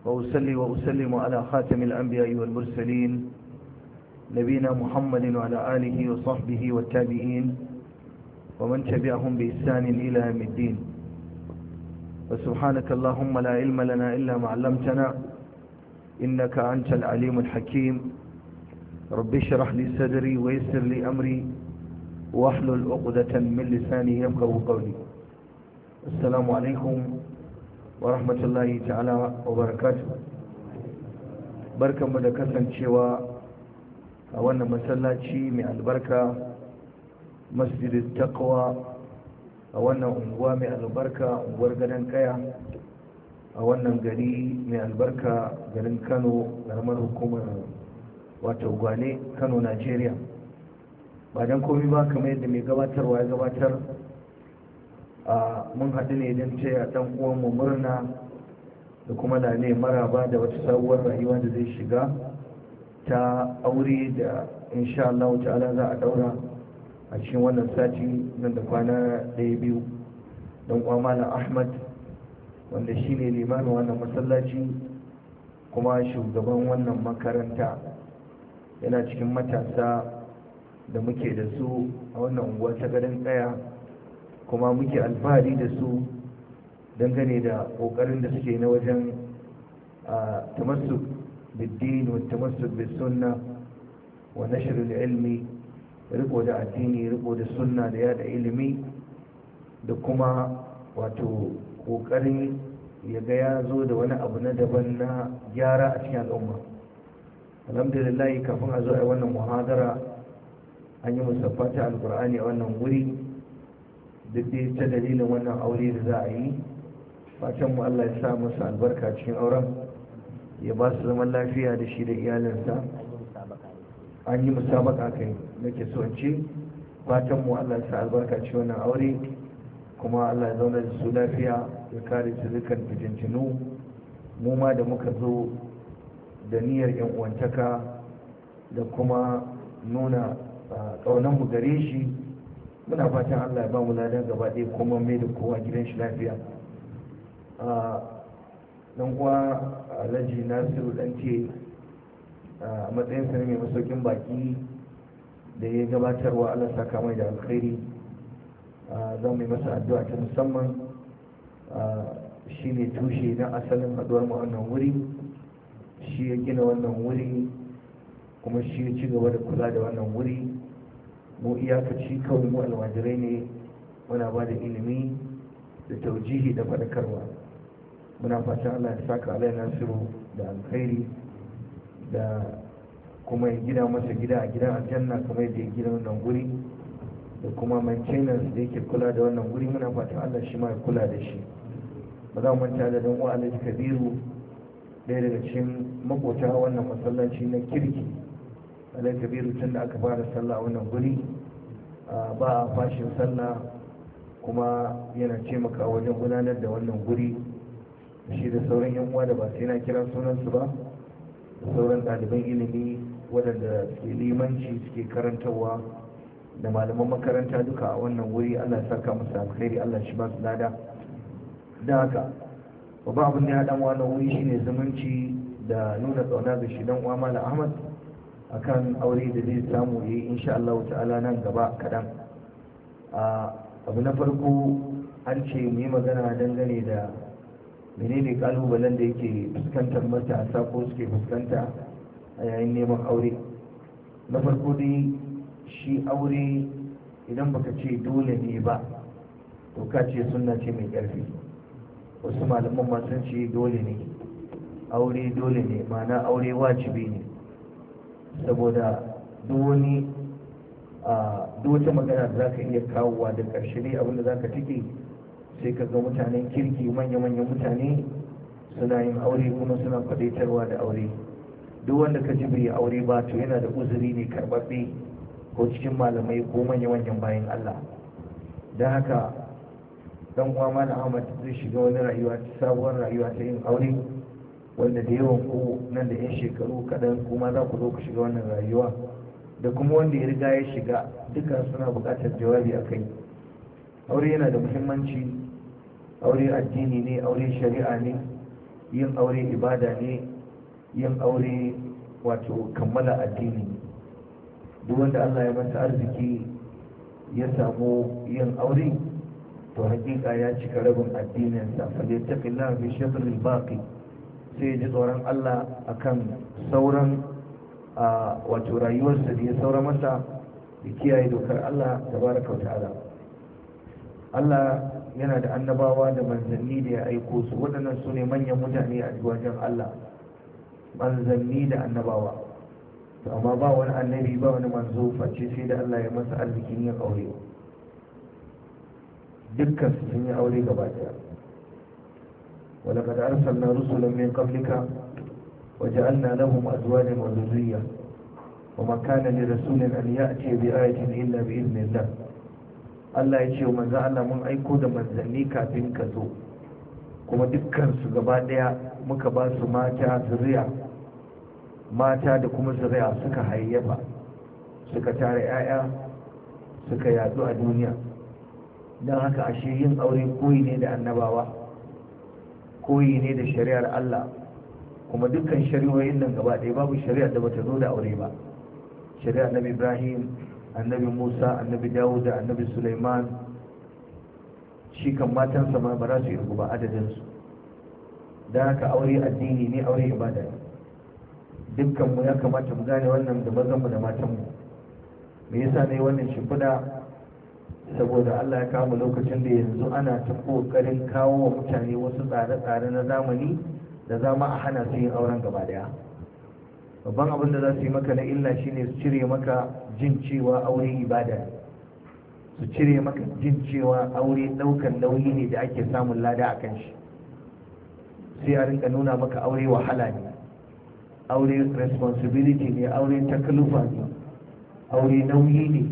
وأصلي وأسلم على خاتم الأنبياء والمرسلين نبينا محمد وعلى آله وصحبه والتابعين ومن تبعهم بإحسان إلى يوم الدين. وسبحانك اللهم لا علم لنا إلا ما علمتنا إنك أنت العليم الحكيم. رب اشرح لي صدري ويسر لي أمري واحلل عقدة من لساني يفقهوا قولي. السلام عليكم ورحمة الله تعالى وبركاته. barkanmu da kasancewa a wannan masallaci mai albarka masjidin taqwa a wannan unguwa mai albarka unguwar gadon kaya a wannan gari mai albarka garin Kano karamar hukumar wato Gwale Kano Najeriya. ba dan komai ba kamar yadda mai gabatarwa ya gabatar mun haɗu ne don taya ɗan uwanmu murna da kuma da ne maraba da wata sabuwar rayuwa da zai shiga ta aure da insha Allah ta'ala za a daura a cikin wannan sati nan da kwana ɗaya biyu. don uwa Malam Ahmad wanda shine limamin wannan masallaci kuma shugaban wannan makaranta yana cikin matasa da muke da su a wannan unguwa ta gadon kaya kuma muke alfahari da su dangane da kokarin da suke na wajen tamassuk biddin wa tamassuk bis sunna wa nashr al ilmi, riko da addini, riko da sunna da yada ilimi da kuma wato kokarin ya ga ya zo da wani abu na daban na gyara a cikin al'umma. alhamdulillah kafin a zo a wannan muhadara an yi musaffa ta alqur'ani a wannan wuri duk dai ta dalilin wannan aure da za a yi. fatan mu Allah ya sa musu albarka cikin auren, ya ba su zaman lafiya da shi da iyalinsa. an yi musabaka kai nake so in ce fatan mu Allah ya sa albarka cikin wannan aure kuma Allah ya zauna da su lafiya ya kare su dukkan fitintinu. mu ma da muka zo da niyyar yan uwantaka da kuma nuna kaunan mu gare shi, muna fatan Allah ya ba mu ladan gaba ɗaya kuma mai da kowa gidan shi lafiya. dan kuwa Alhaji Nasiru Danke a matsayin sa mai masaukin baki da ya gabatarwa, Allah saka mai da alkhairi. za mu yi masa addu'a ta musamman. shi ne tushe na asalin haduwar mu wannan wuri, shi ya gina wannan wuri kuma shi ya ci gaba da kula da wannan wuri. mu iyakaci kawai mu almajirai ne, muna ba da ilimi da taujihi da faɗakarwa. muna fatan Allah ya saka Alai Nasiru da alkhairi da kuma ya gida masa gida a gidan aljanna kamar yadda ya gina wannan guri da kuma maintenance da yake kula da wannan guri. muna fatan Allah shi ma ya kula da shi. ba za mu manta da dan uwa Alhaji Kabiru, ɗaya daga cikin makota wannan masallaci na kirki. Alhaji Kabiru tun da aka fara sallah a wannan guri ba a fashin sallah kuma yana taimaka wajen gudanar da wannan guri shi da sauran yan uwa da ba sai na kira sunansu ba, da sauran ɗaliban ilimi waɗanda suke limanci suke karantarwa da malaman makaranta duka a wannan wuri. Allah ya saka musu alkhairi, Allah shi ba su lada. da haka babban abin da ya haɗa wannan wuri shine zumunci da nuna ƙauna ga shi dan uwa Malam Ahmad akan aure da zai samu yayi insha Allah ta'ala nan gaba kaɗan. abu na farko an ce mu yi magana dangane da menene kalubalen da yake fuskantar matasa ko suke fuskanta a yayin neman aure. na farko dai shi aure idan baka ce dole ne ba to ka ce sunna ce mai ƙarfi. wasu malaman ma sun ce dole ne, aure dole ne, ma'ana aure wajibi ne. saboda duk wata magana da za ka iya kawowa da ƙarshe ne abinda za ka tike sai ka ga mutanen kirki manya-manyan mutane suna yin aure kuma suna kwadaitarwa da aure. duk wanda ka ji bai aure ba to yana da uzuri ne karɓaɓɓe ko cikin malamai ko manya-manyan bayan Allah. don haka dan uwa Malam Ahmad zai shiga wani rayuwa, sabuwar rayuwa ta yin aure wanda da yawan ku nan da yan shekaru kaɗan kuma za ku zo ku shiga wannan rayuwa, da kuma wanda ya riga ya shiga duka suna buƙatar jawabi a kai. aure yana da muhimmanci, aure addini ne, aure shari'a ne, yin aure ibada ne, yin aure wato kammala addini. duk wanda Allah ya masa arziki ya samu yin aure to hakika ya cika rabin addininsa. fa yattaqillaha fi shatr al-baqi, sai ji tsoron Allah akan sauran wato rayuwarsa da ya saura masa, da kiyaye dokar Allah tabaraka wa ta'ala. Allah yana da annabawa da manzanni da ya aiko su, waɗannan su ne manyan mutane a wajen Allah, manzanni da annabawa. to amma ba wani annabi ba wani manzo face sai da Allah ya masa arzikin yin aure. dukkan su sun yi aure gaba daya. ولقد أرسلنا رسلا من قبلك وجعلنا لهم أزواجا وذرية وما كان لرسول أن يأتي بآية إلا بإذن الله. Allah ya ce wa manzo Allah mun aiko da manzanni kafin ka zo, kuma dukkan su gaba daya muka ba su mata zuriya, mata da kuma zuriya suka hayyafa, suka tare 'ya'ya, suka yadu a duniya. don haka ashe yin aure koyi ne da annabawa, koyi ne da shari'ar Allah. kuma dukkan shari'o'in nan gaba ɗaya babu shari'ar da bata zo da aure ba. shari'ar Annabi Ibrahim, Annabi Musa, Annabi Dawud da Annabi Sulaiman, shi kan matansa ma ba za su irgu ba adadinsu. don haka aure addini ne, aure ibada ne. dukkanmu ya kamata mu gane wannan, da mazanmu da matanmu. me yasa ne wannan shimfiɗa? saboda Allah ya kama lokacin da yanzu ana ta kokarin kawo wa mutane wasu tsare-tsare na zamani da zama a hana su yin auren gaba daya. babban abin da za su yi maka na illa shine su cire maka jin cewa aure ibada ne, su cire maka jin cewa aure daukan nauyi ne da ake samun lada a kan shi. sai a rinka nuna maka aure wahala ne, aure responsibility ne, aure takalufa ne, aure nauyi ne,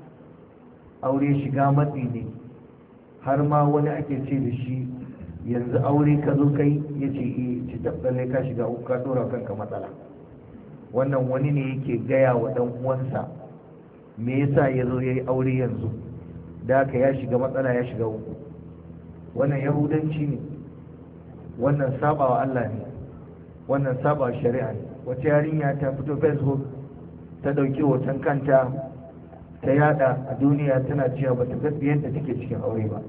aure shiga matsi ne. har ma wani ake ce da shi yanzu aure ka zo kai, ya ce ci tabballe ka shiga uku, ka dora kanka matsala. wannan wani ne yake gaya wa dan uwansa me yasa ya zo ya yi aure yanzu, da haka ya shiga matsala, ya shiga uku. wannan yahudanci ne, wannan sabawa Allah ne, wannan sabawa shari'a ne. wata yarinya ta fito Facebook ta dauki hoton kanta ta yada a duniya, tana cewa bata ga yadda take cikin aure ba,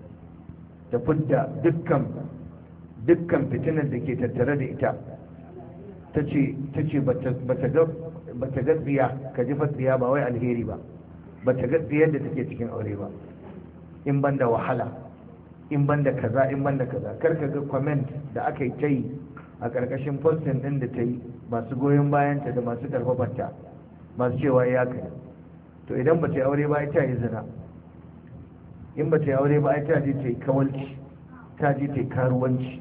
ta fidda dukkan fitinar da ke tattare da ita. ta ce bata ga tsiya, ka ji tsiya ba wai alheri ba, bata ga tsiyar da take cikin aure ba, in banda wahala, in banda kaza, in banda kaza. kar ka ga comment da aka yi ta yi a ƙarƙashin postin ɗin da ta yi, masu goyon bayanta da masu karfafarta, masu cewa ya kai. to idan ba ta yi aure ba ita yi zina, in ba ta yi aure ba ita je ta yi kawalci, ta je ta yi karuwanci.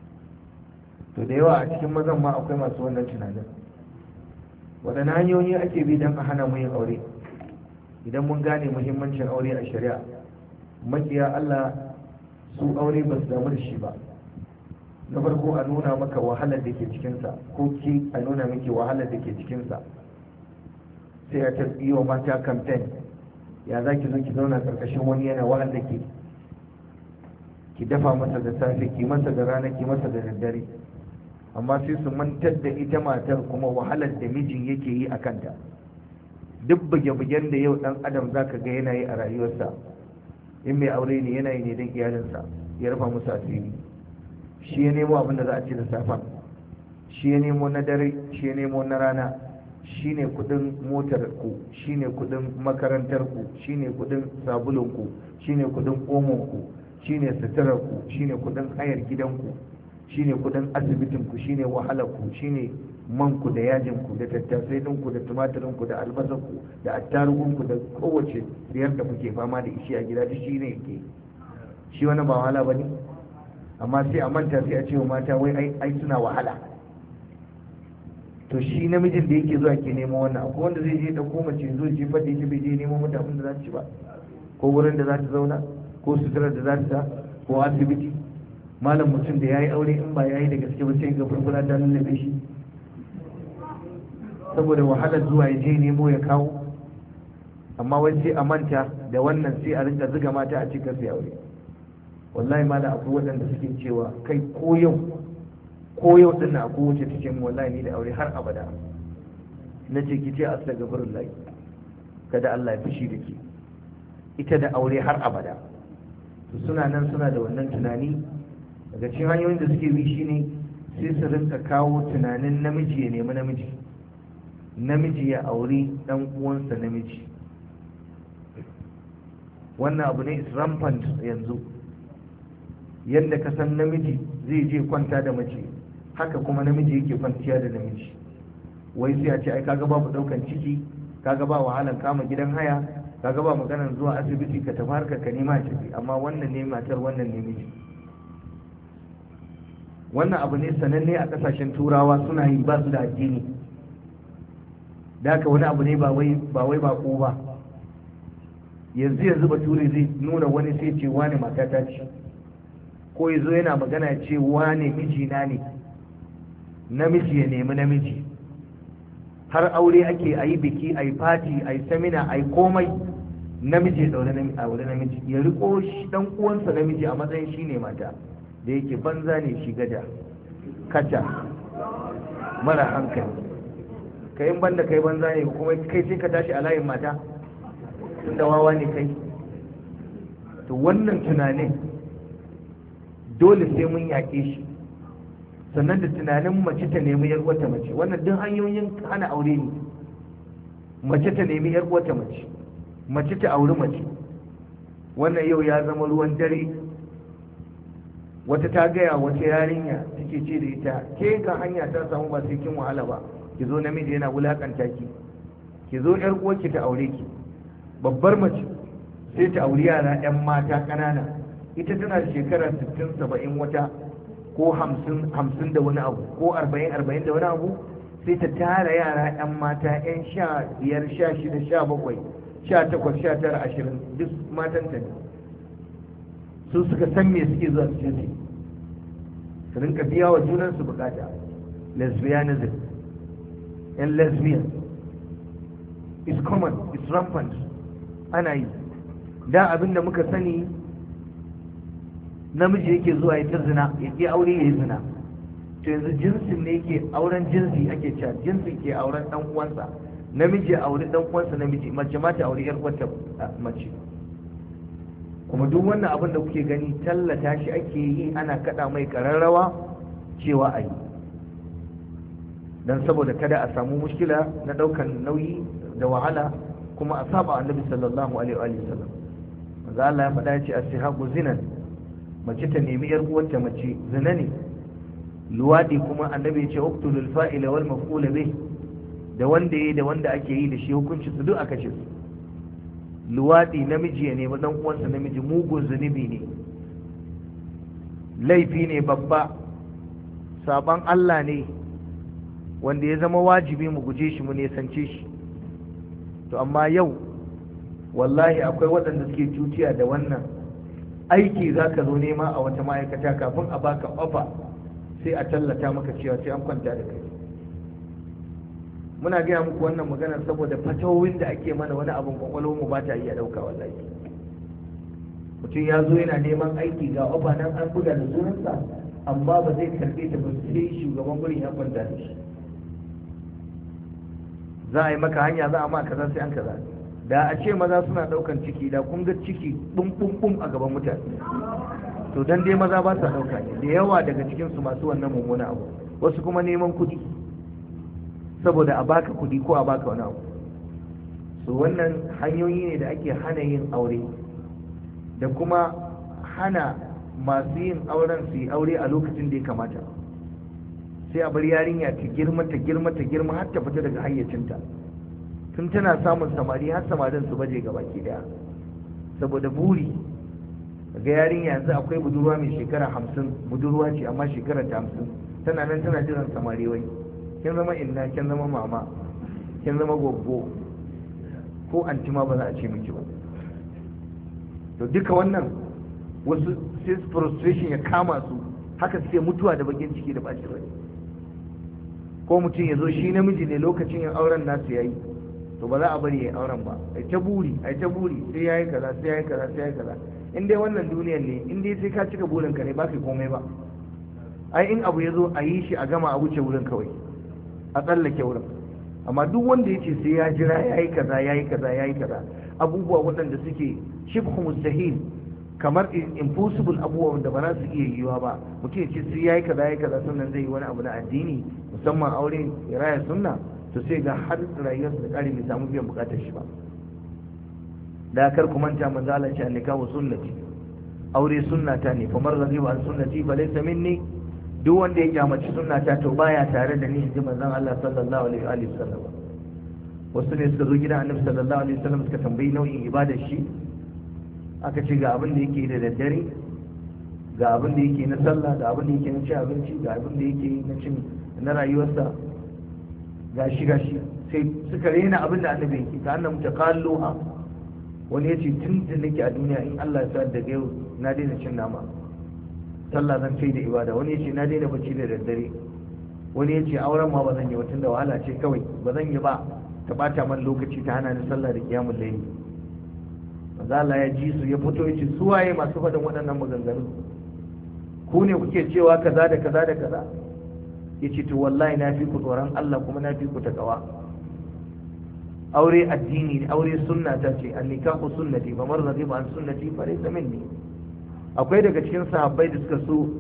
to da yawa a cikin mazan ma akwai masu wannan tunanin. waɗanne hanyoyi ake bi don a hana mu yin aure? idan mun gane muhimmancin aure a shari'a, makiya Allah su aure ba su damu da shi ba. na farko a nuna maka wahalar da ke cikinsa, ko ki a nuna miki wahalar da ke cikinsa. sai a yi wa mata campaign, ya za ki zo ki zauna karkashin wani yana wahal da ki dafa masa da safe, ki masa da rana, ki masa da daddare. amma sai su mantar da ita matar kuma wahalar da mijin yake yi a kanta. duk buge-bugen da yau dan adam zaka ga yana yi a rayuwarsa, in mai aure ne yana yi ne don iyalinsa, ya rufa musu asiri. shi ya nemo abin da za a ci da safa, shi ya nemo na dare, shi ya nemo na rana, shi ne kudin motar ku, shi ne kudin makarantar ku, shi ne kudin sabulun ku, shi ne kudin omon ku, shi ne suturar ku, shi ne kudin hayar gidanku, shi ne kudin asibitin ku, shi ne wahalar ku, shi ne man ku da yajin ku da tattasai din ku da tumatirin ku da albasar ku da attarugun ku da kowace biyar da kuke fama da ishi a gida, duk shi ne yake. shi wani ba wahala bane, amma sai a manta, sai a ce wa mata wai ai suna wahala. to shi namijin da yake zuwa ke nemo wannan, akwai wanda zai je dauko mace zo je fadi shi bai je nemo mata abin da za ta ci ba, ko wurin da za ta zauna, ko suturar da za ta sa, ko asibiti. malam mutum da yayi aure in ba yayi da gaske ba sai ga furfura ta lallabe shi, saboda wahalar zuwa ya je nemo ya kawo. amma wai sai a manta da wannan, sai a rinka zuga mata a cikin sai aure. wallahi malam akwai waɗanda suke cewa kai ko yau ko yau din na ko wuce take mu wallahi ni da aure har abada. Na ce ki ce astaghfirullah, kada Allah ya fushi da ke, ita da aure har abada. Suna nan suna da wannan tunani. Daga cikin hanyoyin da suke bi shine sai su rinka kawo tunanin namiji ya nemi namiji, namiji ya auri dan uwansa namiji. Wannan abu ne is rampant yanzu. Yadda ka san namiji zai je kwanta da mace, haka kuma namiji yake kwanciya da namiji. Wai sai a ce ai kaga babu daukan ciki, kaga ba wahalan kama gidan haya, kaga ba maganar zuwa asibiti ka tafi harkar ka nema ciki, amma wannan ne matar wannan ne miji. Wannan abu ne sananne a kasashen turawa, suna yi, ba su da addini. Da haka wani abu ne ba wai bako ba. Yanzu bature zai nuna wani sai ce wane matata ce, ko yazo yana magana ce wane mijina ne, namiji ya nemi namiji. Har aure ake, a yi biki, a yi fati, a yi samina, a yi komai, namiji ya daure namiji, ya riko shi dan uwansa namiji a matsayin shi ne mata. Da yake banza ne shi, gada kaca mara hankali. Kai banda kai banza ne kuma kai sai ka tashi a layin mata, tunda wawa ne kai. To wannan tunanin dole sai mun yaƙe shi. Sannan da tunanin mace ta nemi yar uwarta mace, wannan duk hanyoyin hana aure ne. Mace ta nemi yar uwarta mace, mace ta auri mace, wannan yau ya zama ruwan dare. Wata ta gaya wata yarinya take ce da ita, ke ga hanya ta samu ba sai kin wahala ba, ki zo namiji yana wulakanta ki zo yar uwarki ta aure ki. Babbar mace sai ta auri yara yan mata ƙanana, ita tana da shekara 60-70 wata, ko 50 da wani abu, ko 40 da wani abu, sai ta tara yara yan mata yan 15, 16, 17, 18, 19, 20, duk matanta ne. Su suka san me suke zuwa su ce, su rinka biya wa junansu bukata. Lesbianism and lesbian is common, is rampant, ana yi. Da abinda muka sani, namiji yake zuwa ya ta zina, yake aure ya yi zina. To yanzu jinsin ne yake auren jinsi, ake cewa jinsin ke auren dan uwansa namiji, ya auri dan uwansa namiji, mace ma ta auri yar uwarta mace. Kuma duk wannan abin da kuke gani tallata shi ake yi, ana kada mai kararrawa cewa a yi, dan saboda kada a samu mushkila na daukan nauyi da wahala, kuma a saba annabi sallallahu alaihi wa sallam. Manzo Allah ya faɗa, ya ce as-sihaqu zinan, mace ta nemi yar uwarta mace zina ne. Luwadi kuma annabi ya ce uqtulul fa'ila wal maf'ul bih, da wanda yayi da wanda ake yi da shi hukunci su duk aka ce su. Luwadi namiji ya nemi dan uwansa namiji mugun zunubi ne, laifi ne babba, saban Allah ne wanda ya zama wajibi mu guje shi, mu nesance shi. To amma yau wallahi akwai waɗanda suke tutiya da wannan. Aiki za ka zo nema a wata ma'aikata, kafin a baka ofa sai a tallata maka cewa sai an kwanta da kai. Muna gaya muku wannan magana saboda fatawoyin da ake mana, wani abin kwakwalwar mu ba ta iya ɗauka wallahi. Mutum ya zo yana neman aiki, ga ofa nan an buga da sunansa, amma ba zai karɓe ta ba sai shugaban gurin ya kwanta da shi. Za a yi maka hanya, za a ma kaza sai an kaza. Da a ce maza suna daukan ciki, da kun ga ciki bum a gaban mutane. To dan dai maza ba sa dauka ne, da yawa daga cikin su masu wannan mummuna abu. Wasu kuma neman kudi, saboda a baka kudi ko a baka wani abu. So wannan hanyoyi ne da ake hana yin aure, da kuma hana masu yin auren su yi aure a lokacin da ya kamata. Sai a bar yarinya ta girma har ta fita daga hayyacinta, tun tana samun samari har samarin su baje gaba ki daya, saboda buri. Ga yarinya yanzu akwai budurwa mai shekara 50, budurwa ce amma shekara ta 50, tana nan tana jiran samari. Wai kin zama inna, kin zama mama, kin zama goggo, ko anti ma ba za a ce miki ba. To duka wannan wasu sai frustration ya kama su, haka suke mutuwa da bakin ciki da bacin rai. Ko mutum ya zo shi namiji ne, lokacin yin auren nasu yayi, to ba za a bari yayi auren ba, ai ta buri sai yayi kaza sai yayi kaza. In dai wannan duniyar ne, in dai sai ka cika burin ka ne, ba kai komai ba. ai in abu ya zo a yi shi a gama a wuce wurin kawai, a tsallake wurin. amma duk wanda ya ce sai ya jira ya yi kaza ya yi kaza ya yi kaza, abubuwa waɗanda suke shibhu mustahil, kamar impossible abubuwa da ba za su iya yiwuwa ba, mutum ya ce sai ya yi kaza ya yi kaza sannan zai yi wani abu na addini, musamman aure ya raya sunna, to sai ga har rayuwarsa da ƙari bai samu biyan buƙatar shi ba. da kar ku manta manzo Allah ce annikahu sunnati, aure sunnata ne, fa man radiya an sunnati fa laysa minni, duk wanda ya kyamaci sunnata to baya tare da ni, ji manzon Allah sallallahu alaihi wa sallam. wasu ne suka zo gidan Annabi sallallahu alaihi wa sallam suka tambayi nau'in ibadar shi, aka ce ga abin da yake da daddare, ga abin da yake na sallah, ga abin da yake na cin abinci, ga abin da yake na cin na rayuwarsa, gashi sai suka rena abin da Annabi yake, ka annabi ta kalluha. wani ya ce tun da nake a duniya in Allah ya sa daga yau na daina cin nama, sallah zan kai da ibada. wani ya ce na daina bacci da daddare. wani ya ce auren ma ba zan yi ba tun da wahala ce kawai ba zan yi ba, ta bata man lokaci ta hana ni sallah da kiyamul layli. manzo Allah ya ji su, ya fito ya ce su waye masu faɗin waɗannan maganganu, ku ne kuke cewa kaza da kaza da kaza. ya ce to wallahi na fi ku tsoron Allah kuma na fi ku takawa. aure addini ne, aure sunna ta ce, annikahu sunnati fa man radiya an sunnati fa laysa minni. akwai daga cikin sahabbai da suka so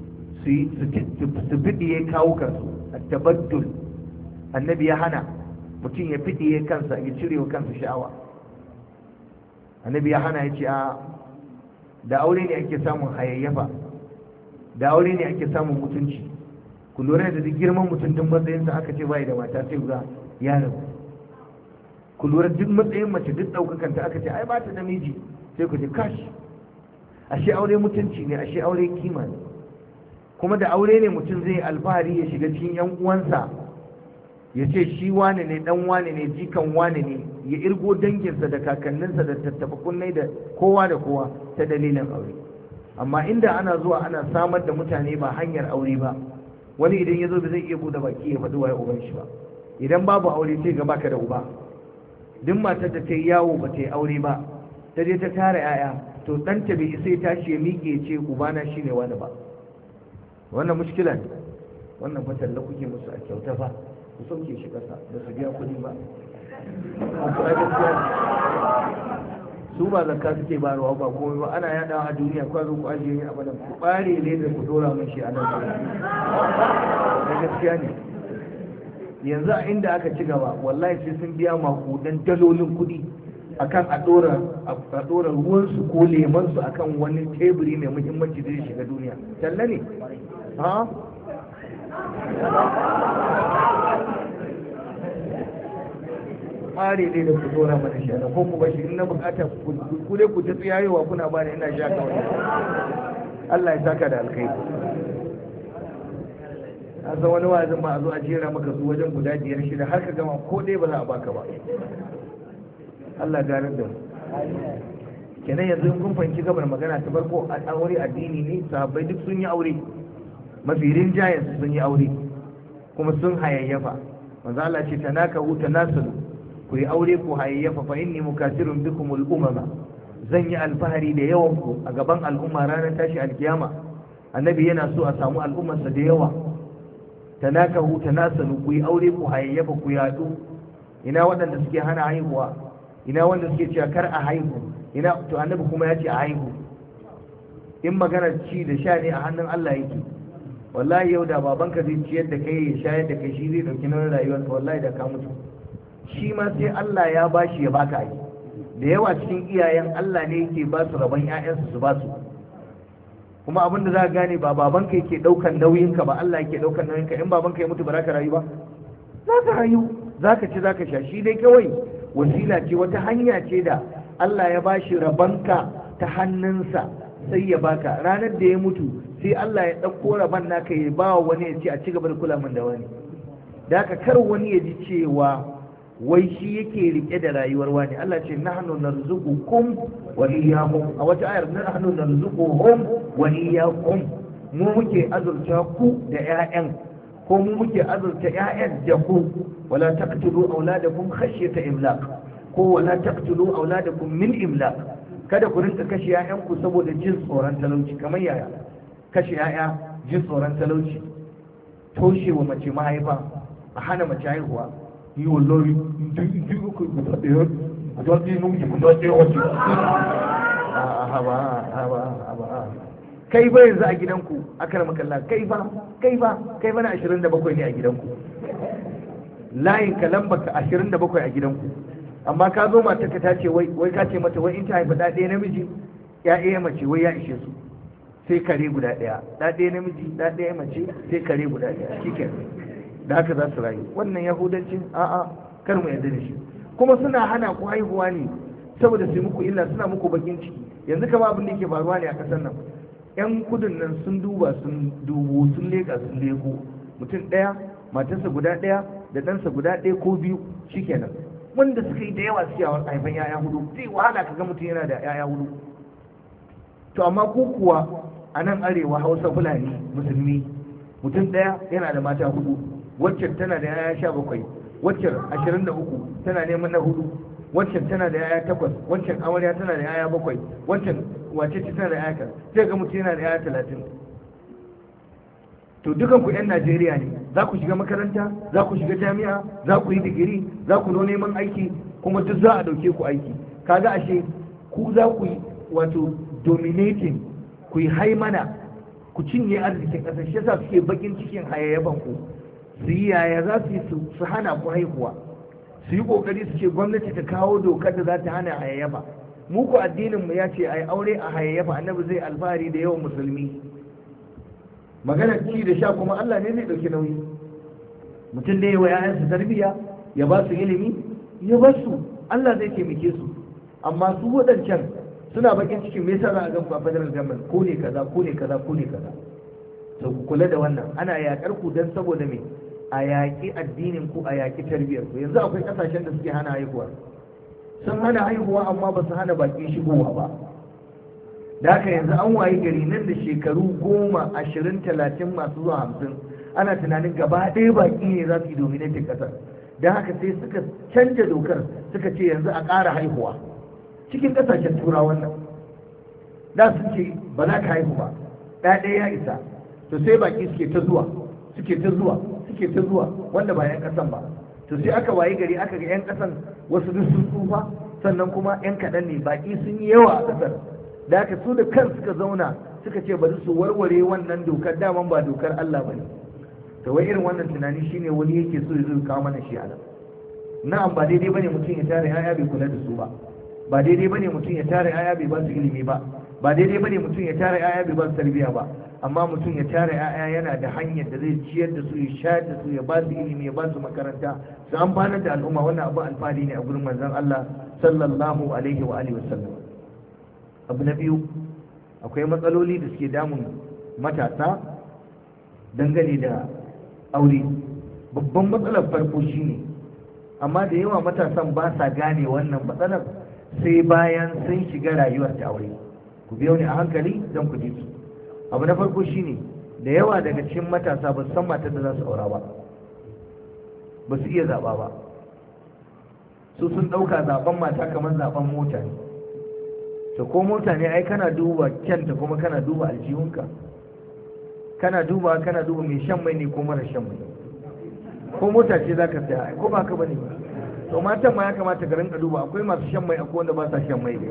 su fidiye kawo kansu, at-tabaddul. annabi ya hana mutum ya fidiye kansa, ya cire wa kansa sha'awa. annabi ya hana, ya ce a da aure ne ake samun hayayyafa, da aure ne ake samun mutunci. ku lura da duk girman mutum din matsayinsa aka ce bai da mata sai ga ya rabu. ku lura duk matsayin mace duk daukakanta aka ce ai ba ta da miji sai ku ji kashi. ashe aure mutunci ne, ashe aure kima ne. kuma da aure ne mutum zai alfahari ya shiga cikin yan uwansa ya ce shi wane ne, dan wane ne, jikan wane ne, ya irgo danginsa da kakanninsa da tattafa kunnai da kowa ta dalilin aure. amma inda ana zuwa ana samar da mutane ba hanyar aure ba, wani idan ya zo ba zai iya bude baki ya faɗi waye uban shi ba. idan babu aure sai ga baka da uba. duk matar da ta yi yawo ba ta yi aure ba, ta je ta tara 'ya'ya, to ɗanta bai sai tashi ya miƙe ce ubana shi ne wani ba. wannan mushkila ne. wannan fatan da kuke musu a kyauta fa, ku sauke shi ƙasa da su biya kuɗi ba. su ba zakka suke bayarwa ba komai ba, ana yaɗawa a duniya kwa zo ku ajiye ni a badan ku ɓare ne da ku dora mun shi a nan da gaskiya ne. yanzu a inda aka ci gaba wallahi sai sun biya makudan dalolin kuɗi akan a ɗora ruwansu ko lemansu akan wani teburi mai muhimmanci da zai shiga duniya. talla ne ha ɓare ne da ku dora mana shi ko ku bashi in na bukata ku dai ku ta tsayayewa kuna ba da ina sha kawai. Allah ya saka da alkhairi. a san wani wazin ma a zo a jera maka su wajen guda 5-6 har ka gama ko dai ba za a baka ba. Allah ganar da mu. kenan yanzu kun fahimci gabar magana ta farko, aure addini ne, sahabbai duk sun yi aure, mafi rinjayen su sun yi aure kuma sun hayayyafa. manzo Allah ce tanakahu tanasalu, ku yi aure ku hayayyafa, fa inni mukasirun bikumul umama, zan yi alfahari da yawan ku a gaban al'umma ranar tashi alkiyama. annabi yana so a samu al'ummarsa da yawa. tanakahu tanasalu, ku yi aure ku hayayyafa ku yadu. ina waɗanda suke hana haihuwa, ina wanda suke cewa kar a haihu, ina to annabi kuma ya ce a haihu. in maganar ci da sha ne a hannun Allah yake. wallahi yau da babanka zai ciyar da kai ya shayar da kai, shi zai dauki nauyin rayuwarka, wallahi da ka mutu. shi ma sai Allah ya bashi ya baka ai. da yawa cikin iyayen Allah ne yake ba su rabon ƴaƴansu su ba su. kuma abin da za ka gane ba babanka yake daukan nauyinka ba, Allah yake daukan nauyinka. in babanka ya mutu ba za ka rayu ba? za ka rayu, za ka ci, za ka sha. shi dai kawai wasila ce, wata hanya ce da Allah ya bashi rabanka ta hannunsa sai ya baka. ranar da ya mutu sai Allah ya ɗauko raban naka ya ba wani ya ce a ci gaba da kula min da wani. da haka kar wani ya ji cewa wai shi yake rike da rayuwar wani. Allah ce nahnu narzuqukum wa iyyakum, a wata ayar nahnu narzuquhum wa iyyakum, mu muke azurta ku da ƴaƴan, ko mu muke azurta ƴaƴan da ku. wala taqtulu auladakum khashyata imlaq, ko wala taqtulu auladakum min imlaq. kada ku rinka kashe ƴaƴanku saboda jin tsoron talauci. kamar yaya kashe ƴaƴa jin tsoron talauci, toshe wa mace mahaifa, a hana mace haihuwa. Yi wallahi in uku guda ɗaya guda ɗaya namiji guda ɗaya wace. Haba kai ba yanzu a gidanku akar makalla kai ba na 27 ne a gidanku, layin ka lamba ka 27 a gidanku, amma ka zo mata ka tace wai ka ce mata wai in ta haifa ɗaya namiji ya mace wai ya ishe su, sai kare guda ɗaya ɗaya namiji ɗaya mace sai kare guda ɗaya shikenan, da haka za su rayu. Wannan yahudancin a'a kar mu yarda da shi. Kuma suna hana ku haihuwa ne saboda su muku illa, suna muku bakin ciki. Yanzu kama abin da yake faruwa ne a ƙasar nan, yan kudin nan sun duba sun leka sun leko, mutum ɗaya matarsa guda ɗaya da ɗansa guda ɗaya ko biyu shikenan. Wanda suka yi da yawa suke haifan yaya hudu, zai wahala ka ga mutum yana da yaya hudu. To amma ku kuwa a nan arewa Hausa Fulani musulmi, mutum ɗaya yana da mata hudu, waccan tana da yaya 17, waccan 23 tana neman na hudu, waccan tana da yaya 8, waccan amarya tana da yaya 7, waccan wace ce tana da yaya kaza, sai ga mutum yana da yaya 30. To dukan ku 'yan Najeriya ne, za ku shiga makaranta, za ku shiga jami'a, za ku yi digiri, za ku zo neman aiki, kuma duk za a dauke ku aiki. Kaga ashe ku za ku yi wato dominating, ku yi haimana, ku cinye arzikin ƙasar. Shi yasa suke bakin cikin hayayyafan ku, su yi yaya za su yi su hana ku haihuwa, su yi kokari su ce gwamnati ta kawo dokar da za ta hana hayayyafa. Mu ku addinin mu ya ce ai aure a hayayyafa, annabi zai alfahari da yawan musulmi. Maganar ci da sha kuma Allah ne zai dauki nauyi. Mutum da yawa ƴaƴansu tarbiyya, ya ba su ilimi, ya ba su, Allah zai taimake su. Amma su wadancan suna bakin cikin me yasa za a gan ku a federal government, ko ne kaza ko ne kaza ko ne kaza. To ku kula da wannan, ana yakar ku dan saboda me, a yaƙi addinin ku, a yaƙi tarbiyyar ku. Yanzu akwai ƙasashen da suke hana haihuwa, sun hana haihuwa amma ba su hana baƙi shigowa ba. Da haka yanzu an wayi gari nan da shekaru 10, 20, 30 masu zuwa 50 ana tunanin gaba ɗaya baƙi ne za su yi dominatin ƙasar. Don haka sai suka canja dokar, suka ce yanzu a ƙara haihuwa cikin ƙasashen turawan nan. Da sun ce ba za ka haihu ba, ɗaya ya isa. To sai baƙi suke ta zuwa wanda ba 'yan ƙasan ba. To sai aka wayi gari aka ga 'yan ƙasan wasu duk sun tsufa, sannan kuma 'yan kaɗan ne, baƙi sun yi yawa a ƙasar. Da haka su da kan suka zauna suka ce bari su warware wannan dokar, daman ba dokar Allah ba ne. To wai irin wannan tunani shine wani yake so ya zo kawo mana shi a nan. Na'am, ba daidai bane mutum ya tare 'ya'ya bai kula da su ba daidai bane mutum ya tare 'ya'ya bai ba su ilimi ba daidai bane mutum ya tare 'ya'ya bai ba su tarbiyya ba, amma mutum ya tare 'ya'ya yana da hanyar da zai ciyar da su, ya shayar da su, ya ba su ilimi, ya ba su makaranta, su amfanar da al'umma. Wannan abu alfahari ne a gurin manzon Allah sallallahu alaihi wa alihi wasallam. Abu na biyu, akwai matsaloli da suke damun matasa dangane da aure. Babban matsalar farko shine, amma da yawa matasan ba sa gane wannan matsalar sai bayan sun shiga rayuwar ta aure. Ku biyo ni a hankali don ku ji su. Abu na farko shine, da yawa daga cikin matasa ba su san matar da za su aura ba su iya zaɓa ba. Su sun ɗauka zaɓen mata kamar zaɓen mota ne. To ko mota ne ai kana duba kyanta, kuma kana duba aljihunka, kana duba mai shan mai ne ko mara shan mai. Ko mota ce za ka saya, ko ba ka bane ba. To matan ma ya kamata ka rinka duba, akwai masu shan mai, akwai wanda ba sa shan mai.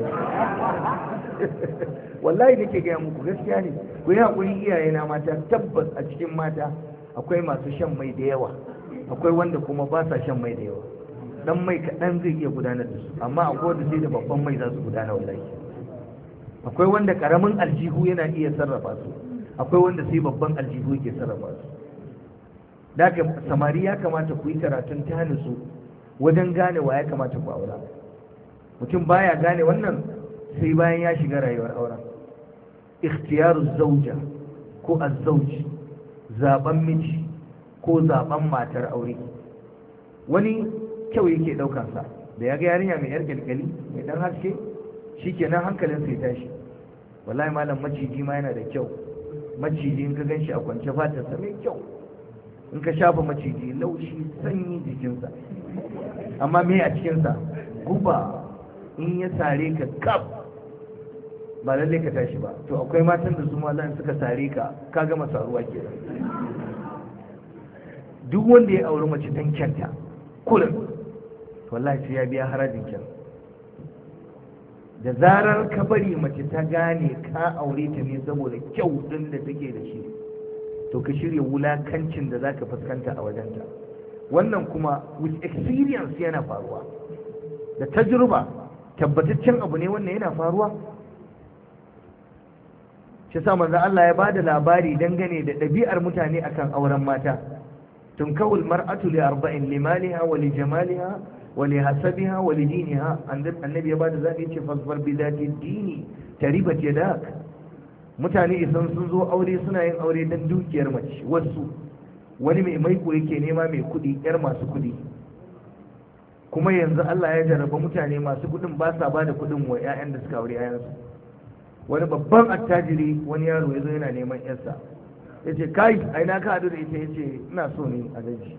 Wallahi nake gaya muku gaskiya ne. Ku yi haƙuri iyayena mata, tabbas a cikin mata akwai masu shan mai da yawa, akwai wanda kuma ba sa shan mai da yawa. Dan mai kaɗan zai iya gudanar da su, amma akwai wanda sai da babban mai za su gudana. Wallahi akwai wanda ƙaramin aljihu yana iya sarrafa su, akwai wanda sai babban aljihu yake sarrafa su. Da haka samari ya kamata ku yi karatun ta nutsu wajen gane wa ya kamata ku aura. Mutum baya gane wannan sai bayan ya shiga rayuwar auren. Ikhtiyaru zauja ko azzauji, zaben miji ko zaben matar aure. Wani kyau yake ɗaukar sa, da ya ga yarinya mai yar galgali mai dan haske, shikenan hankalin sai tashi. Wallahi malam, maciji ma yana da kyau. Maciji in ka ganshi a kwance fatarsa mai kyau, in ka shafa maciji laushi sanyi jikinsa, amma me a cikinsa? Guba. In ya sare ka kaf ba lalle ka tashi ba. To akwai matan da su ma zan suka sare ka gama saruwa kenan. Duk wanda ya auri mace dan kyanta kullum wallahi sai ya biya harajin kyan. Da zarar ka bari mace ta gane ka aure ta ne saboda kyau din da take da shi, to ka shirya wulakancin da zaka fuskanta a wajenta. Wannan kuma with experience yana faruwa, da tajruba tabbataccen abu ne wannan yana faruwa. Shi sa manzo Allah ya bada labari dangane da ɗabi'ar mutane akan auren mata. tunkawul mar'atu li arba'in limaliha wa li jamaliha wa li hasabiha wa li diniha. Annabi ya bada zabi yace fasfar bi zati dini taribat yadak. Mutane idan sun zo aure suna yin aure dan dukiyar mace. Wasu wani mai maiko yake nema mai kudi, yar masu kudi. Kuma yanzu Allah ya jarraba mutane masu kudin ba sa bada kudin wa ƴaƴan da suka aure ƴaƴansu. Wani babban attajiri wani yaro ya zo yana neman yarsa, ya ce kai a ina ka haɗu da ita? Ya ce ina so ne a daji.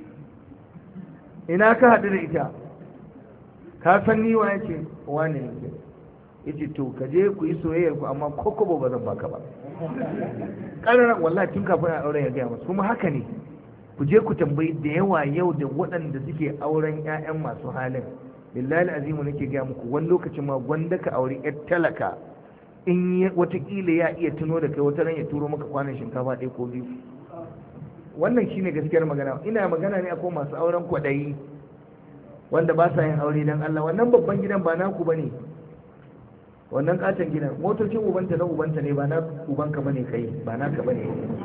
Ina ka haɗu da ita? Ka san ni wa? Ya ce wane ne? Ya ce to ka je ku yi soyayyar ku amma kokobo ba zan baka ba. ƙararar wallahi tun kafin a auren ya gaya masu. Kuma haka ne, ku je ku tambayi da yawa yau da waɗanda suke auren 'ya'yan masu halin. Billahi azimu nake gaya muku, wani lokacin ma gwanda ka aure 'yar talaka, in watakila ya iya tuno da kai wata ran ya turo maka kwanan shinkafa ɗaya ko biyu. Wannan shine gaskiyar magana. Ina magana ne akwai masu auren kwaɗayi wanda ba sa yin aure don Allah. Wannan babban gidan ba naku bane, wannan katon gidan motocin ubanta na ubanta ne, ba na ubanka bane kai, ba naka bane,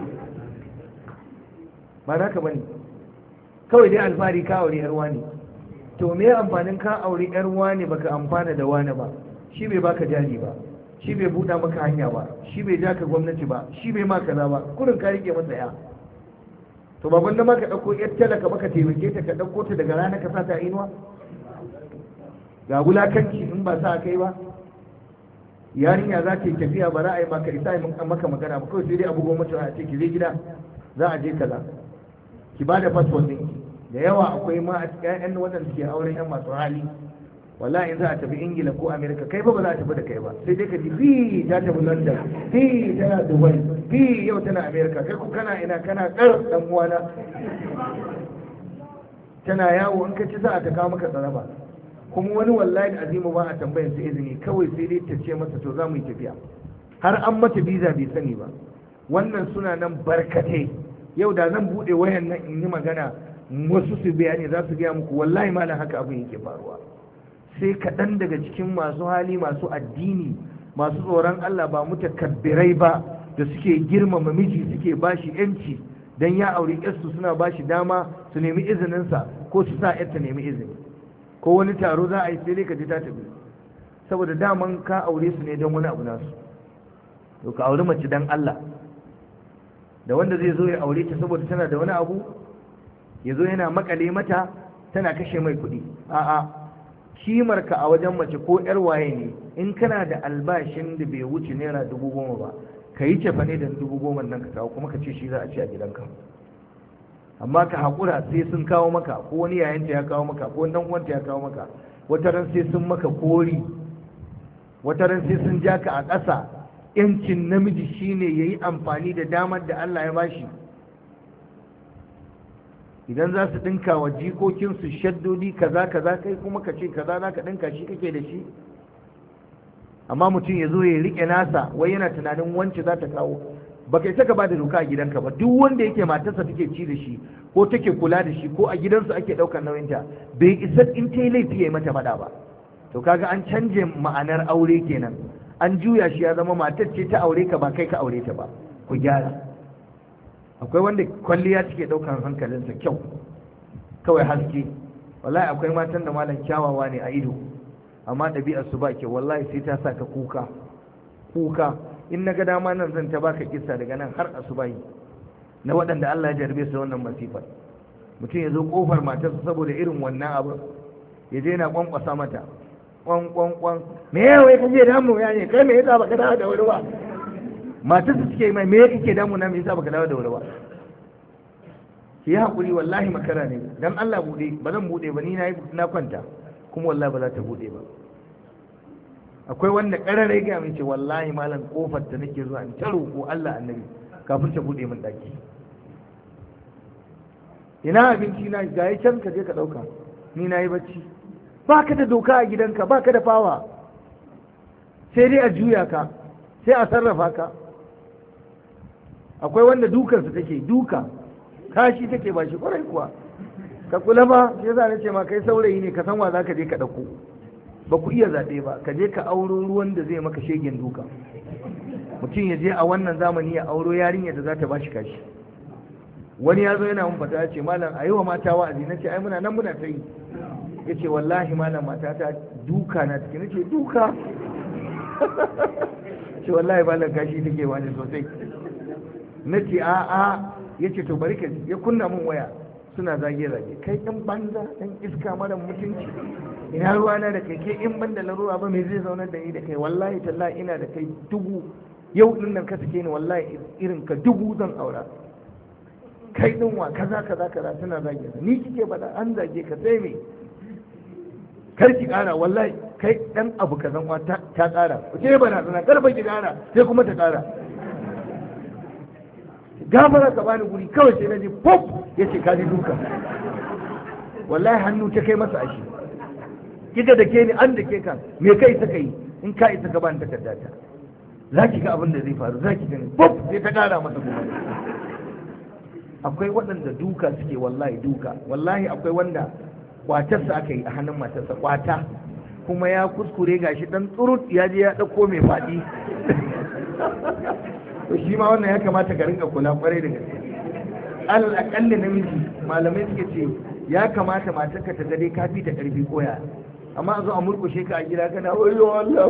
ba naka bane. Kawai dai alfahari ka aure yar wani. To me amfanin ka aure yar wani baka amfana da wani ba? Shi bai baka jari ba, shi bai buɗa maka hanya ba, shi bai ja ka gwamnati ba, shi bai ma kaza ba, kurin ka rike masa ya. To ba gwanda ma ka ɗauko yar talaka baka taimake ta, ka ɗauko ta daga rana ka sa ta inuwa? Ga wulakanci in ba sa kai ba. Yarinya za ta yi tafiya ba ra'ayi maka isa yi maka magana ba, kawai sai dai abubuwan mutum a ce ki je gida za a je kaza, ki ba da fasfon ɗinki. Da yawa akwai ma a ƴaƴan waɗanda suke auren ƴan masu hali, wallahi in za a tafi Ingila ko Amerika kai fa ba za a tafi da kai ba, sai dai ka ji fi ta tafi London, fi tana Dubai, fi yau tana Amerika, kai ku kana ina kana kar dan uwana. Tana yawo, in ka ci za a ta kawo maka tsaraba. Kuma wani wallahi azimu ba a tambayar sa izini, kawai sai dai ta ce masa to za mu yi tafiya. Har an mata biza bai sani ba. Wannan suna nan barkatai. Yau da zan bude wayan nan in yi magana wasu su bayani za su gaya muku wallahi malam haka abin yake faruwa. Sai kaɗan daga cikin masu hali, masu addini, masu tsoron Allah, ba mutakabbirai ba, da suke girmama miji, suke bashi yanci dan ya auri yarsu, suna bashi dama su nemi izininsa ko su sa yarta nemi izini. Ko wani taro za a yi sai dai ka ji ta tafi, saboda daman ka aure su ne don wani abu nasu. To ka auri mace dan Allah. Da wanda zai zo ya aure ta saboda tana da wani abu, ya zo yana makale mata tana kashe mai kuɗi. A'a, kimarka a wajen mace ko yar waye ne, in kana da albashin da bai wuce naira 10,000 ba, ka yi cefane da 10,000 nan ka kawo, kuma ka ce shi za a ci a gidanka. Amma ka haƙura sai sun kawo maka, ko wani yayanta ya kawo maka, ko wani uwanta ya kawo maka, wata ran sai sun maka kori, wata ran sai sun ja ka a ƙasa. Yancin namiji shine yayi amfani da damar da Allah ya bashi. Idan za su dinka wa jikokinsu shaddodi kaza kaza, kai kuma ka ce kaza za ka dinka, shi kake da shi. Amma mutum ya zo ya rike nasa, wai yana tunanin wance za ta kawo. Baka isa ka ba da doka a gidanka ba. Duk wanda yake matarsa take ci da shi, ko take kula da shi, ko a gidansu ake ɗaukar nauyinta, bai isa in ta yi laifi ya yi mata faɗa ba. To kaga an canje ma'anar aure kenan, an juya shi ya zama matar ce ta aure ka, ba kai ka aure ta ba. Ku gyara. Akwai wanda kwalliya take ɗaukar hankalinsa, kyau kawai, haske. Wallahi akwai matan da malam kyawawa ne a ido, amma ɗabi'ar su ba ke, wallahi sai ta sa ka kuka. In na ga dama nan zan ta baka kissa daga nan har asubahi na waɗanda Allah ya jarbe su wannan masifar. Mutum ya zo kofar matarsa saboda irin wannan abu, ya je yana kwankwasa mata, kwan me yawa ya kaje damu ya ne, kai me yasa baka dawo da wuri ba? Matarsa suke mai, me yake damu na, me yasa baka dawo da wuri ba? Ki yi hakuri, wallahi makara ne, dan Allah bude. Ba zan bude ba, ni na kwanta, kuma wallahi ba za ta bude ba. akwai wanda ƙarare ga mai ce wallahi malam kofar da nake zuwa in ta roƙo Allah annabi kafin ta buɗe min ɗaki. Ina abinci na ga yi can ka je ka ɗauka, ni na yi bacci. Ba ka da doka a gidanka, ba ka da fawa, sai dai a juya ka, sai a sarrafa ka. Akwai wanda dukansa take duka, kashi take ba shi ƙwarai kuwa. Ka kula ba, sai za ce ma kai saurayi ne, ka san wa za ka je ka ɗauko. Ba ku iya zaɓe ba, ka je ka auro ruwan da zai maka shegen duka. Mutum ya je a wannan zamani ya auro yarinya da za ta ba shi kashi. Wani ya zo yana mun fata ya ce malam a yi wa mata wa'azi, na ce ai muna nan muna ta yi. Ya ce wallahi malam mata ta duka na take, na ce duka ce wallahi malam kashi take wani sosai. Na ce a'a, ya ce to bari ka ya kunna mun waya suna zage-zage, kai ɗan banza ɗan iska mara mutunci, ina ruwana da kai, ke in ban da larura ba mai zai zaunar da ni da kai, wallahi tallahi ina da kai 1000, yau din nan ka sake ni wallahi irin ka 1000 zan aura, kai din wa kaza suna zage ni kike bada an zage ka sai me, kar ki kara wallahi kai dan abu kazan wa ta kara ce bana sana karfa ki kara sai kuma ta kara, gafara ka bani guri kawai sai naji pop yace ka ji duka, wallahi hannu ta kai masa ashi, kika da ke ni an da ke kan me kai ta kai, in ka isa ka bani takarda ta zaki ga abin da zai faru, zaki gani pop sai ta kara masa kuma. Akwai waɗanda duka suke, wallahi duka, wallahi akwai wanda kwatarsa aka yi a hannun matarsa, kwata kuma ya kuskure gashi dan tsurut ya je ya ɗauko mai faɗi to shi ma wannan ya kamata ka rinka kula kwarai da gaske. Alal akalli namiji malamai suke ce ya kamata matarka ta ga dai ka fi ta karfi koya, amma a zo a murkushe ka a gida kana wayo Allah